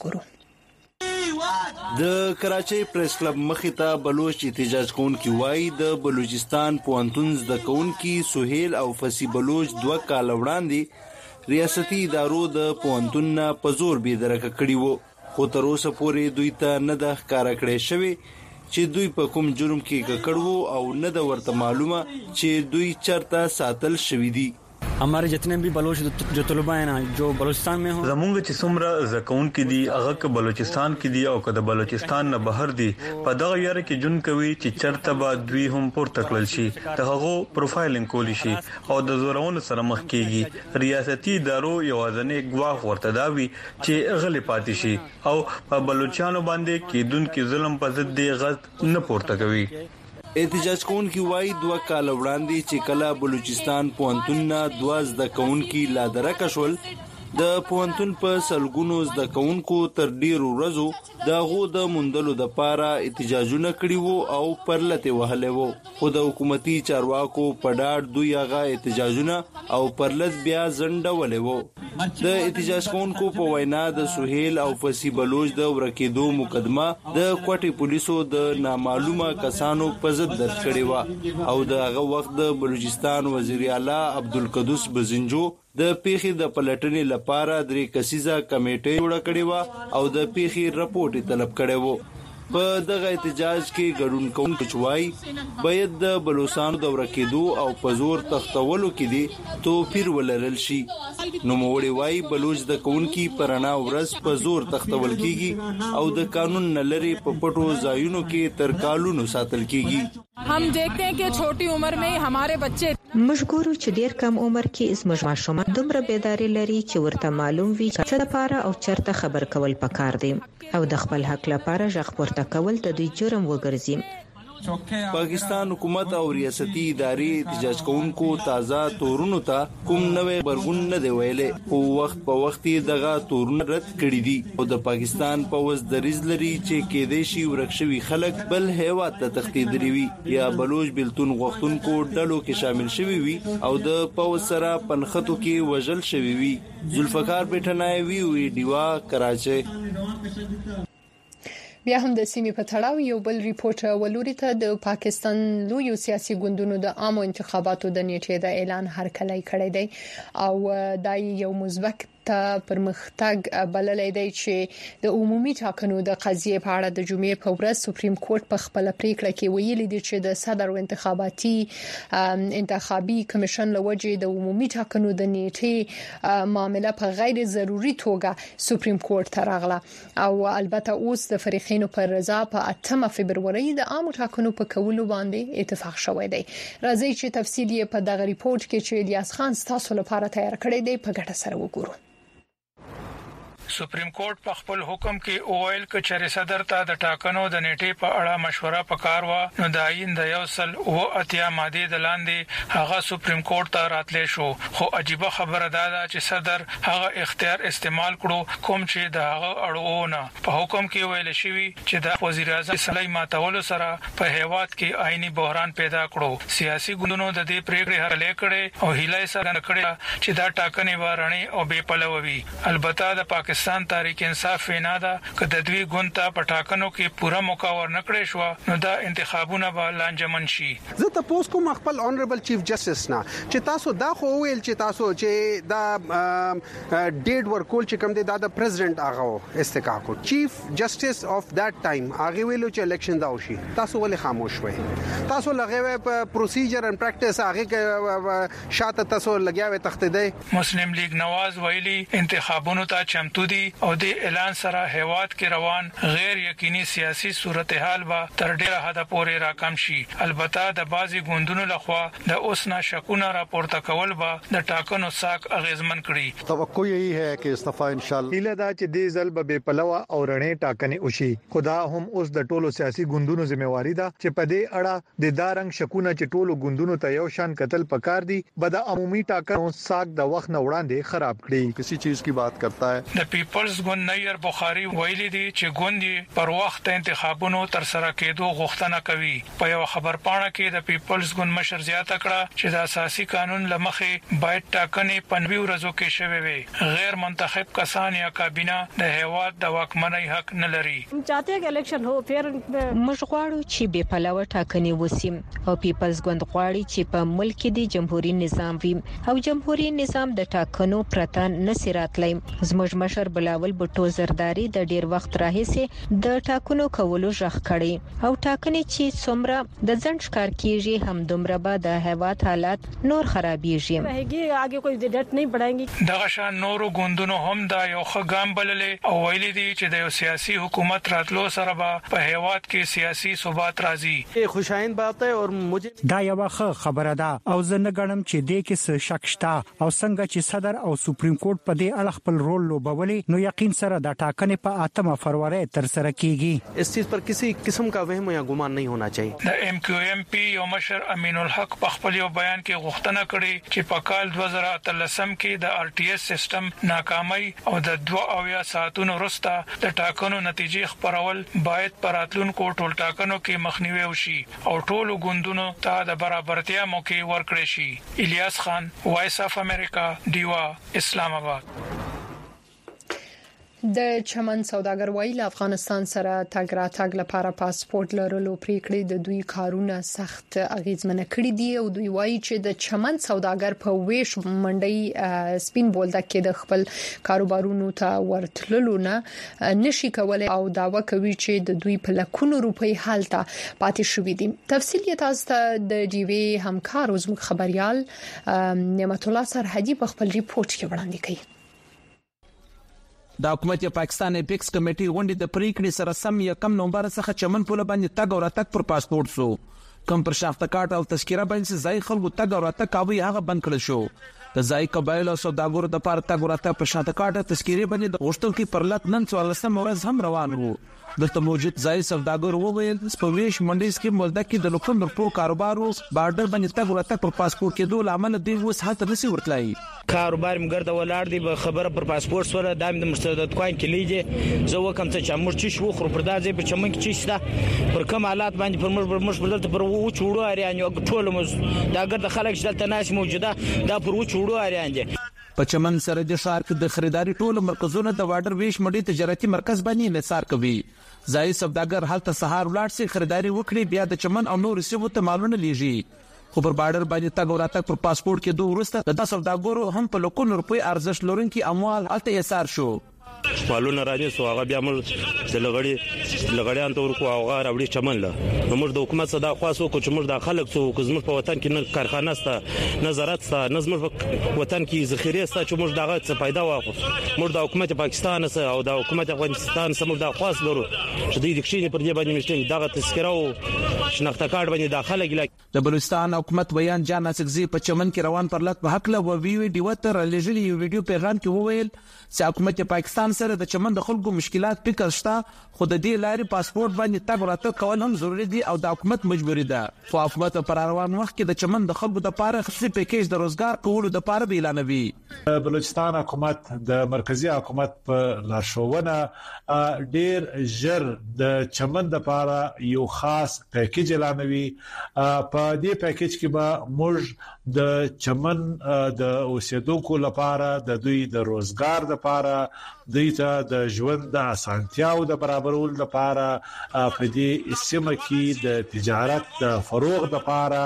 وګورو د کراچۍ پریس کلب مخې ته بلوچ احتجاج کوونکي وایي د بلوچستان پوهنتون زده کوونکي سہیل او فسی بلوچ دوه کال وړاندې ریاستي ادارو د پوهنتون په زور بې درکه کړی وو خو تر اوسه پورې دوی ته نه د ښکارا کړی شوی چې دوی په کوم جرم کې ککړو او نه د ورته معلومه چې دوی چرته ساتل شوی دي हमारे जितने भी बलोच जो तलबा हैं ना जो बलूचिस्तान में हो زمونږ چې څومره زکون کې دي هغه ک بلوچستان کې دي او ک د بلوچستان نه بهر دي په دغه یاره کې جون کوي چې چرته به دوی هم پورته کړل شي د هغه پروفایلینګ کولی شي او د زورونو سره مخ کیږي ریاستي ادارو یوازنې غواخ ورته داوي چې غلې پاتې شي او په بلوچستانو باندې کې دون کې ظلم په ضد دی غت نه پورته کوي احتجاج کوونکي وایي دوه کال وړاندې چې کله بلوچستان پوهنتون نه دوه زده کوونکي لادرکه شول د پوهنتون په سلګونو زده کوونکو تر ډیرو ورځو د غو د مندلو د پاره احتجاجونه کړي وو او پرلته وهله وو خو د حکومتي چارواکو په ډاډ دوی هغه احتجاجونه او پرلت بیا زنډولې وو د احتجاج کوونکو په وینا د سہیل او فسی بلوچ د ورکېدو مقدمه د کوټي پولیسو د نامعلومه کسانو په ضد درج کړي و او د هغه وخت د بلوچستان وزیر اعلی عبدالقدوس بزنجو د پیخي د پلټنې لپاره درې کسیزه کمیټه جوړه کړې و او د پیخي رپورټ طلب کړي وو په دغه احتجاج کې ګډون کوونکي چوي باید د بلوچستان د ورکېدو او پزور تختولو کې دي توپیر ولرل شي نو موړي وای بلوچ د کوونکی پرانا ورس پزور تختول کیږي او د قانون نلري په پټو ځایونو کې تر کالونو ساتل کیږي हम देखते हैं कि छोटी उम्र में हमारे बच्चे مشګورو چې ډیر کم عمر کې زموږ ماشومان دومره بیداری لري چې ورته معلوم وي چې لپاره او چرته خبر کول پکار دي او د خپل حق لپاره ژغ پورته کول د دوی جرم وګرځي پاکستان حکومت او ریاستي ادارې احتجاج کوونکو تازه تورونو ته کوم نوې برګون نه دی ویلې او وخت په وخت دغه تورونه رد کړی دي او د پاکستان پوز دریز لري چې کېدې شي ورکشوي خلک بل هیواد ته تختیدري وي یا بلوچ بلتون غوښتونکو ډلو کې شامل شوي وي او د پوز سره پنخته کې وژل شوي وي. ذوالفقار پیټنای وی وی دیوا کراچي. بیا هم د سیمې په تړاو یو بل ریپورت ولوري ته د پاکستان لوی سیاسي ګوندونو د عامو انتخاباتو د نیټې د اعلان هرکلی کړی دی او دا یو مثبت ته پرمختګ بللې دی چې د عمومي ټاکنو د قضیې په اړه د جمعې په ورځ سپریم کورټ په خپل پریکړه کې ویلي دی چې د صدر انتخاباتي انتخابي کمیشن لوجه د عمومي ټاکنو د نیټې معاملې په غیر ضروري توګه سپریم کورټ ته راغله او البته اوس د فریقینو پر رضا په اتمه فبروري د عامو ټاکنو په کولو باندې اتفاق شوی دی. راځي چې تفصیل یې په دغه ریپورت کې چې الیاس خان تاسو لپاره تیار کړی دی په ګټه سره وګورو. سپریم کورټ په خپل حکم کې اوایل ک چر صدر ته د ټاکنو د نیټې په اړه مشوره پکار و نو د آئین د یو سل او اتیا ماده د لاندې هغه سپریم کورټ ته راتلې شو خو عجیب خبره ده چې صدر هغه اختیار استعمال کړو کوم چې د هغه اړوونه په حکم کې ویل شوی چې د وزیر اعظم صلاحیت ماتول سره په هیواد کې آئینی بحران پیدا کړو. سیاسي ګوندونو د دې پریکړې هرلې کړې او هیله سره کړې چې دا ټاکنې وارني او بے پلووي. البته د پاکستان پاکستان تحریک انصاف وینا ده چې د دوی ګوند په ټاکنو کې پوره موقع ورنکړې شو نو دا انتخابونه به لانجمن شي. زه تاسو کوم خپل اونریبل چیف جسټس نه چې تاسو دا خو ویل چې تاسو چې دا ډیټ ورکول چې کوم دی دا د پریزیدنت هغه استحقاق کو چیف جسټس اف ذات ټایم هغه ویلو چې الیکشن دا وشي تاسو ولې خاموش وئ؟ تاسو لغوي په پروسیجر ان پریکټیس هغه شاته تاسو لګیاوي تخته دی. مسلم لیگ نواز ویلي انتخابونو ته چمتو دي او د اعلان سره هیواد کې روان غیر یقیني سیاسي صورتحال به تر ډیره حد پورې راکم شي. البته د بازي ګوندونو لخوا د اوسنا شکونه راپورته کول به د ټاکنو ساق اغیزمن کړي. توقع یہی ہے کہ استعفا انشاءاللہ هیله دا چې د ځل به پلوا او رڼې ټاکنې وشي. خدا هم اوس د ټولو سیاسي ګوندونو ذمہواری ده چې په دې اړه د دارنګ شکونه چې ټولو ګوندونو ته یو شان قتل پکار دي به د عمومي ټاکنو ساق د وخت نه وړاندې خراب کړي. کسی چیز کی بات کرتا ہے د پیپلز ګوند نیر بخاری ویلي دي چې ګوند پر وخت انتخابونو تر سره کېدو غوښتنه کوي. په یو خبر پاڼه کې د پیپلز ګوند مشر زیاته کړه چې د اساسي قانون لمخې باید ټاکنې پنځه ورځو کې شوي وي. غیر منتخب کسان یا کابینه د هیواد د واکمنۍ حق نه لري. چاته کې الیکشن هو پیر موږ غواړو چې بې پلوه ټاکنې وسي او پیپلز ګوند غواړي چې په ملک کې د جمهوریت نظام وي او جمهوریت نظام د ټاکنو پرته نه سراتلای. زموږ مشر بلاول بټو زرداری د ډیر وخت راهیسې د ټاکنو کولو ژغ کړي او ټاکنې چې څومره د ځنډ ښکار کیږي هم دومره به د هیواد حالات نور خرابېږي. هغه اگې کوئی ډټ نه بڑھائیں. دغه شان نورو ګوندونو هم دا یو ښه بللې او ویلي دي چې د یو سیاسي حکومت راتلو سره به په هیواد کې سیاسي ثبات راځي. خوشاین بات ہے اور مجھے دا یو ښه خبره ده او زه نه غواړم چې دې کې څه شک شته او څنګه چې صدر او سپریم کورټ په دې اړه خپل رول لوبولي نو یقین سره د ټاکنې په اتمه فروری تر سره کیږي. اس چیز پر کسی قسم کا وهم یا ګمان نه ہونا چاہیے. د ایم کیو ایم پی یو مشر امین الحق په خپل یو بیان کې غوښتنه کړې چې په کال دوه زره اتلسم کې د آر ټي ایس سیستم ناکامۍ او د دوه اویا ساعتونو وروسته د ټاکنو نتیجې خبرول باید پراتلونکو ټول ټاکنو کې مخنیوي وشي او ټولو ګوندونو ته د برابرتیا موقع ورکړي شي. الیاس خان وایس اف امریکا دیوا اسلام آباد. د چمن سوداګر وایي له افغانستان سره تګ راتګ لپاره پاسپورت لرلو پریکړې د دوی کارونه سخت اغیزمن کړي دي او دوی وایي چې د چمن سوداګر په ویش منډي سپین بولدک کې د خپل کاروبارونو ته ورتللو نه نشي کولای او داوا کوي چې د دوی په لکونو روپۍ حالت پاتې شوې دي. تفصیل یې تاسو ته د جیوی همکار زموږ خبريال نعمت الله سرحدي په خپل ریپورت کې وړاندې کوي. د حکومت پاکستان اپیکس کمیټي غونډې د پریکړې سره سم یکم نومبر څخه چمن پوله باندې تګ او راتګ پر پاسپورت سو کم پر شناخته کارت او تذکره باندې ځای خلکو تګ او راتګ کوي هغه بند کړل شو د ځای قبایل او سوداګرو د پاره تګ ورته په شاته کاټه تذکيري باندې د غشتونکو پر لټ نن څوارلسم ورځ هم روان وو. دلته موجود ځای سوداګر وویل سپویش منډیز کې مولده کې د لوکم په کاروبارو بارډر باندې تګ ورته پر پاسپورت کې دوه لامل دی وس هڅه نسی ورتلای. کاروبار مګر د ولاړ دی خبره پر پاسپورت سره دایم د مستند کوین کې لیدي زه وکم ته چې موږ چې شو خو پر دازې په چمن کې چې ستا پر کوم حالات باندې پر موږ پر موږ بدلته پر و چوړو اریان یو ټول موږ دا ګر د خلک چې دلته ناس موجوده دا پر و چوړو اریان دي. په چمن سره د ښار کې د خریداري ټول مرکزونو د واټر ویش مډي تجارتي مرکز باندې انحصار کوي. ځای سوداګر حالت سهار ولاړ سي خریداري وکړي بیا د چمن او نور سیمو ته مالونه لیږي. خو پر بارډر باندې تګ وراتګ پر پاسپورت کې دوه ورسته د سوداګرو هم په لکونو روپۍ ارزښت لرونکي اموال الته ایثار شو. مالونه راځي سو هغه بیا موږ د لغړی لغړیان تور کو هغه راوړي چمن له موږ د حکومت صدا خاصو کو چې موږ د خلک سو کو زموږ په وطن کې نه کارخانه ستا نظارت ستا نظم په وطن کې ذخیره ستا چې موږ دغه څه پیدا واخو موږ د حکومت پاکستان سره او د حکومت افغانستان سره موږ د خاص لرو چې د دښینې پر دې باندې مشته دغه تذکره او شناخته کارت باندې داخله ګل د بلوچستان حکومت بیان جان اسکزي په چمن کې روان پر لټ په حق له وی وی ډیو تر لېجلی یو ویډیو پیغام کې وویل چې حکومت پاکستان سره د چمن د خلکو مشکلات فکر شته خو د دې لارې پاسپورت باندې تګ ورته کول هم ضروری دي او د حکومت مجبوری ده. خو حکومت پر روان وخت کې د چمن د خلکو د پاره خصوصي پیکیج د روزګار کولو د پاره اعلانوي. بلوچستان حکومت د مرکزی حکومت په لارښوونه ډیر ژر د چمن د پاره یو خاص پیکیج اعلانوي. په دې پیکیج کې به موږ د چمن د اوسېدونکو لپاره د دوی د روزګار لپاره دوی ته د ژوند د اسانتیاو د برابرولو لپاره په دې سیمه کې د تجارت د فروغ لپاره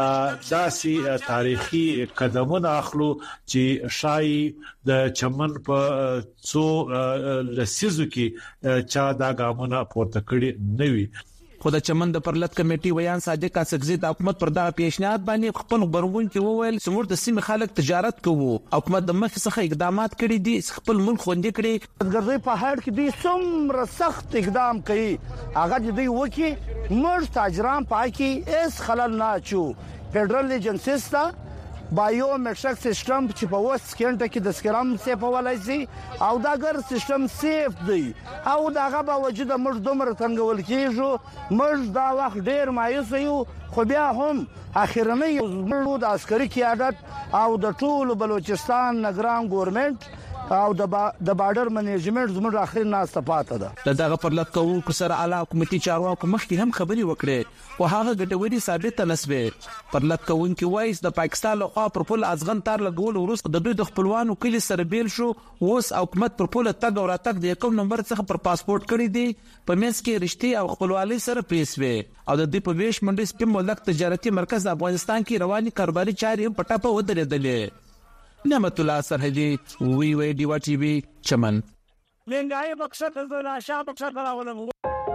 داسې تاریخي قدمونه اخلو چې شای د چمن په څو لسیزو کې چا دا ګامونه پورته کړی نه وي. خو د چمن د پرلط کمیټي ویان صادق اسکزي د حکومت پر دغه پیشنهاد باندې خپل خبرون کې وویل چې موږ د سیمې خلک تجارت کوو. حکومت د مخ څخه اقدامات کړي دي خپل ملک خوندې کړي. ګرځي په هر کې دوی څومره سخت اقدام کوي هغه دوی وکي موږ تاجران پاکي اس خلل نه چو فدرال ایجنسیز تا بایومټریک سیستم چې په وس سکینټ کې د سکرام سه په ولای سي او دا ګر سیستم سیف دی او داغه باوجود موږ دومره څنګه کیږو موږ دا وخت ډیر مایوس یو خو بیا هم اخیرنی موږ د عسکري قیادت او د ټول بلوچستان نگران ګورنمنت او د د بارډر منیجمنت زموږ اخر ناس پاتې ده. دغه پرلط کوونکو سره اعلی حکومتي چارواکو مخکې هم خبري وکړي او هغه ګټوري ثابت نسبه. پرلط کوونکو وایي د پاکستان له خوا پر پل ازغن تار لګول وروسته د دوی د خپلوانو کلی سره بیل شو اوس حکومت پر پل تګ او راتګ د کوم نمبر څخه پر پاسپورت کړی دی په منځ کې رښتې او خپلوالي سره پریسوي او د دې په ویش منډي سپم ملک تجارتي مرکز افغانستان کې رواني کاروباري چارې په ټاپه ودرېدلې. نعمت الله سرحدي وی وی ډیوا ټي وي چمن. لنګای مقصد د ناشا مقصد راولم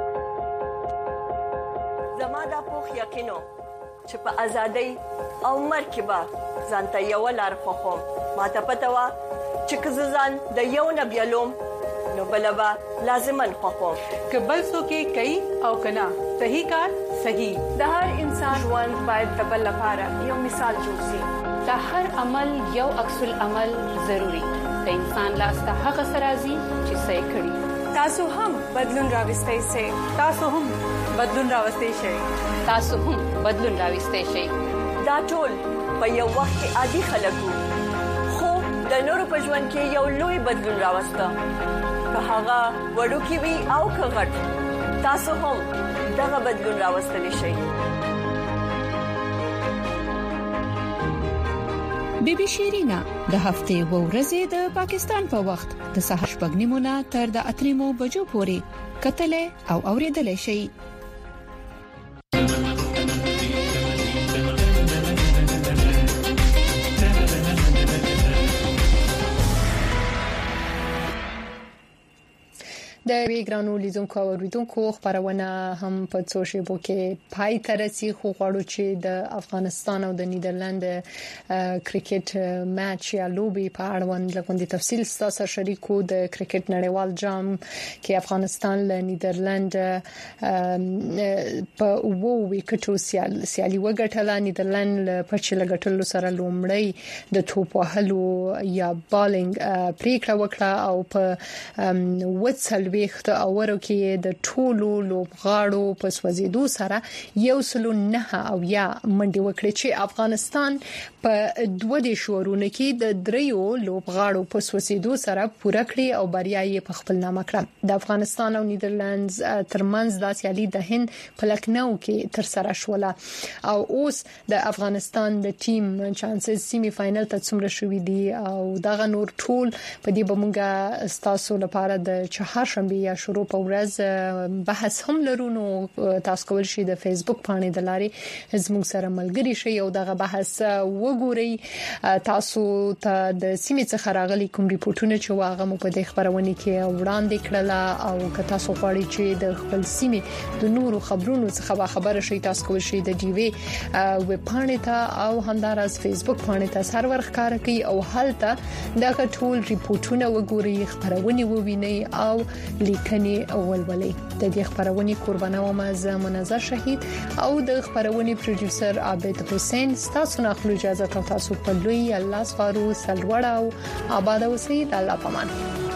زما د پوخ یقینو چې په ازادۍ او مرکبه ځانته یو لار خوخم ماته پته وا چې ځان د یو نبیلوم نو بلبا لازمن خوخم کبل سو کې کوي او کنا صحیح کار صحیح د هر انسان ژوند باید د بل لپاره یو مثال جوړ شي. د هر عمل یو عکس العمل ضروری د انسان لاسته هغه سرازي چې صحیح کړی. تاسو هم بدلون راوستئ شئ تاسو هم بدلون راوستئ شئ تاسو هم بدلون راوستئ شئ. دا ټول په یو وخت کې عادي خلکو خو د نورو په ژوند کې یو لوی بدلون راوسته که هغه وړوکی وي او که غټ تاسو هم دغه بدلون راوستلی شئ. بی بی شیرینا د هفتې و ورځې د پاکستان په وخت د سهار شپږ نیمو نه تر د اتریمو بجو پورې کتلې او اوریدلې شي. د ویګرانو لیدونکو او اوریدونکو خبرونه هم په سوشل کې پای ته رسي خو غواړو چې د افغانستان او د نیدرلند کرکټ میچ یا لوبي په اړه لږ تفصیل ستاسو شریکو د کرکټ نړیوال جام کې افغانستان له نیدرلند په وو وکټو سیالي وګټله. نیدرلند په چله ګټلو سره لومړی د توپ وهلو یا بالینګ پریکړه وکړه او په وڅل وخت اورو کې د ټولو لوبغاړو په سوځیدو سره یو سلو نه او یا منډي وکړي چې افغانستان په دوه د شورونو کې د دریو لوبغاړو په سوځیدو سره پوره کړی او بریا یې په خپل نامه کړه. د افغانستان او نیدرلند ترمنځ د سیالي د هند په لکنو کې تر سره شوله او اوس د افغانستان د ټیم چانسز سیمی فائنل ته څومره شوې دي او دغه نور ټول په دې بمونګه ستاسو لپاره د چهار شنبه یا شروع په ورځ بحث هم لرو. نو تاسو کول شي د فیسبوک باندې د لارې زموږ سره ملګری شي او دغه بحث وګورئ. تاسو ته د سیمې څخه راغلي کوم ریپورتونه چې واغه مو په دې خبرونه کې وړاندې کړل او که تاسو غواړئ چې د خپل سیمې د نورو خبرونو څخه خبر شئ تاسو کول شي د ډي وی ویب باندې ته او همدارس فیسبوک باندې ته سرور ښکار کوي او هلته دغه ټول ریپورتونه وګورئ خبرونه ووینئ او لیکنې اولولې. د دې خبرونه قربانه و مزه منظر شهید او د خبرونه پروډوسر عابد حسین. تاسو نه خپل اجازه تاسو په لوی الله سپارو سلوړ او آباد اوسئ. الله پامان.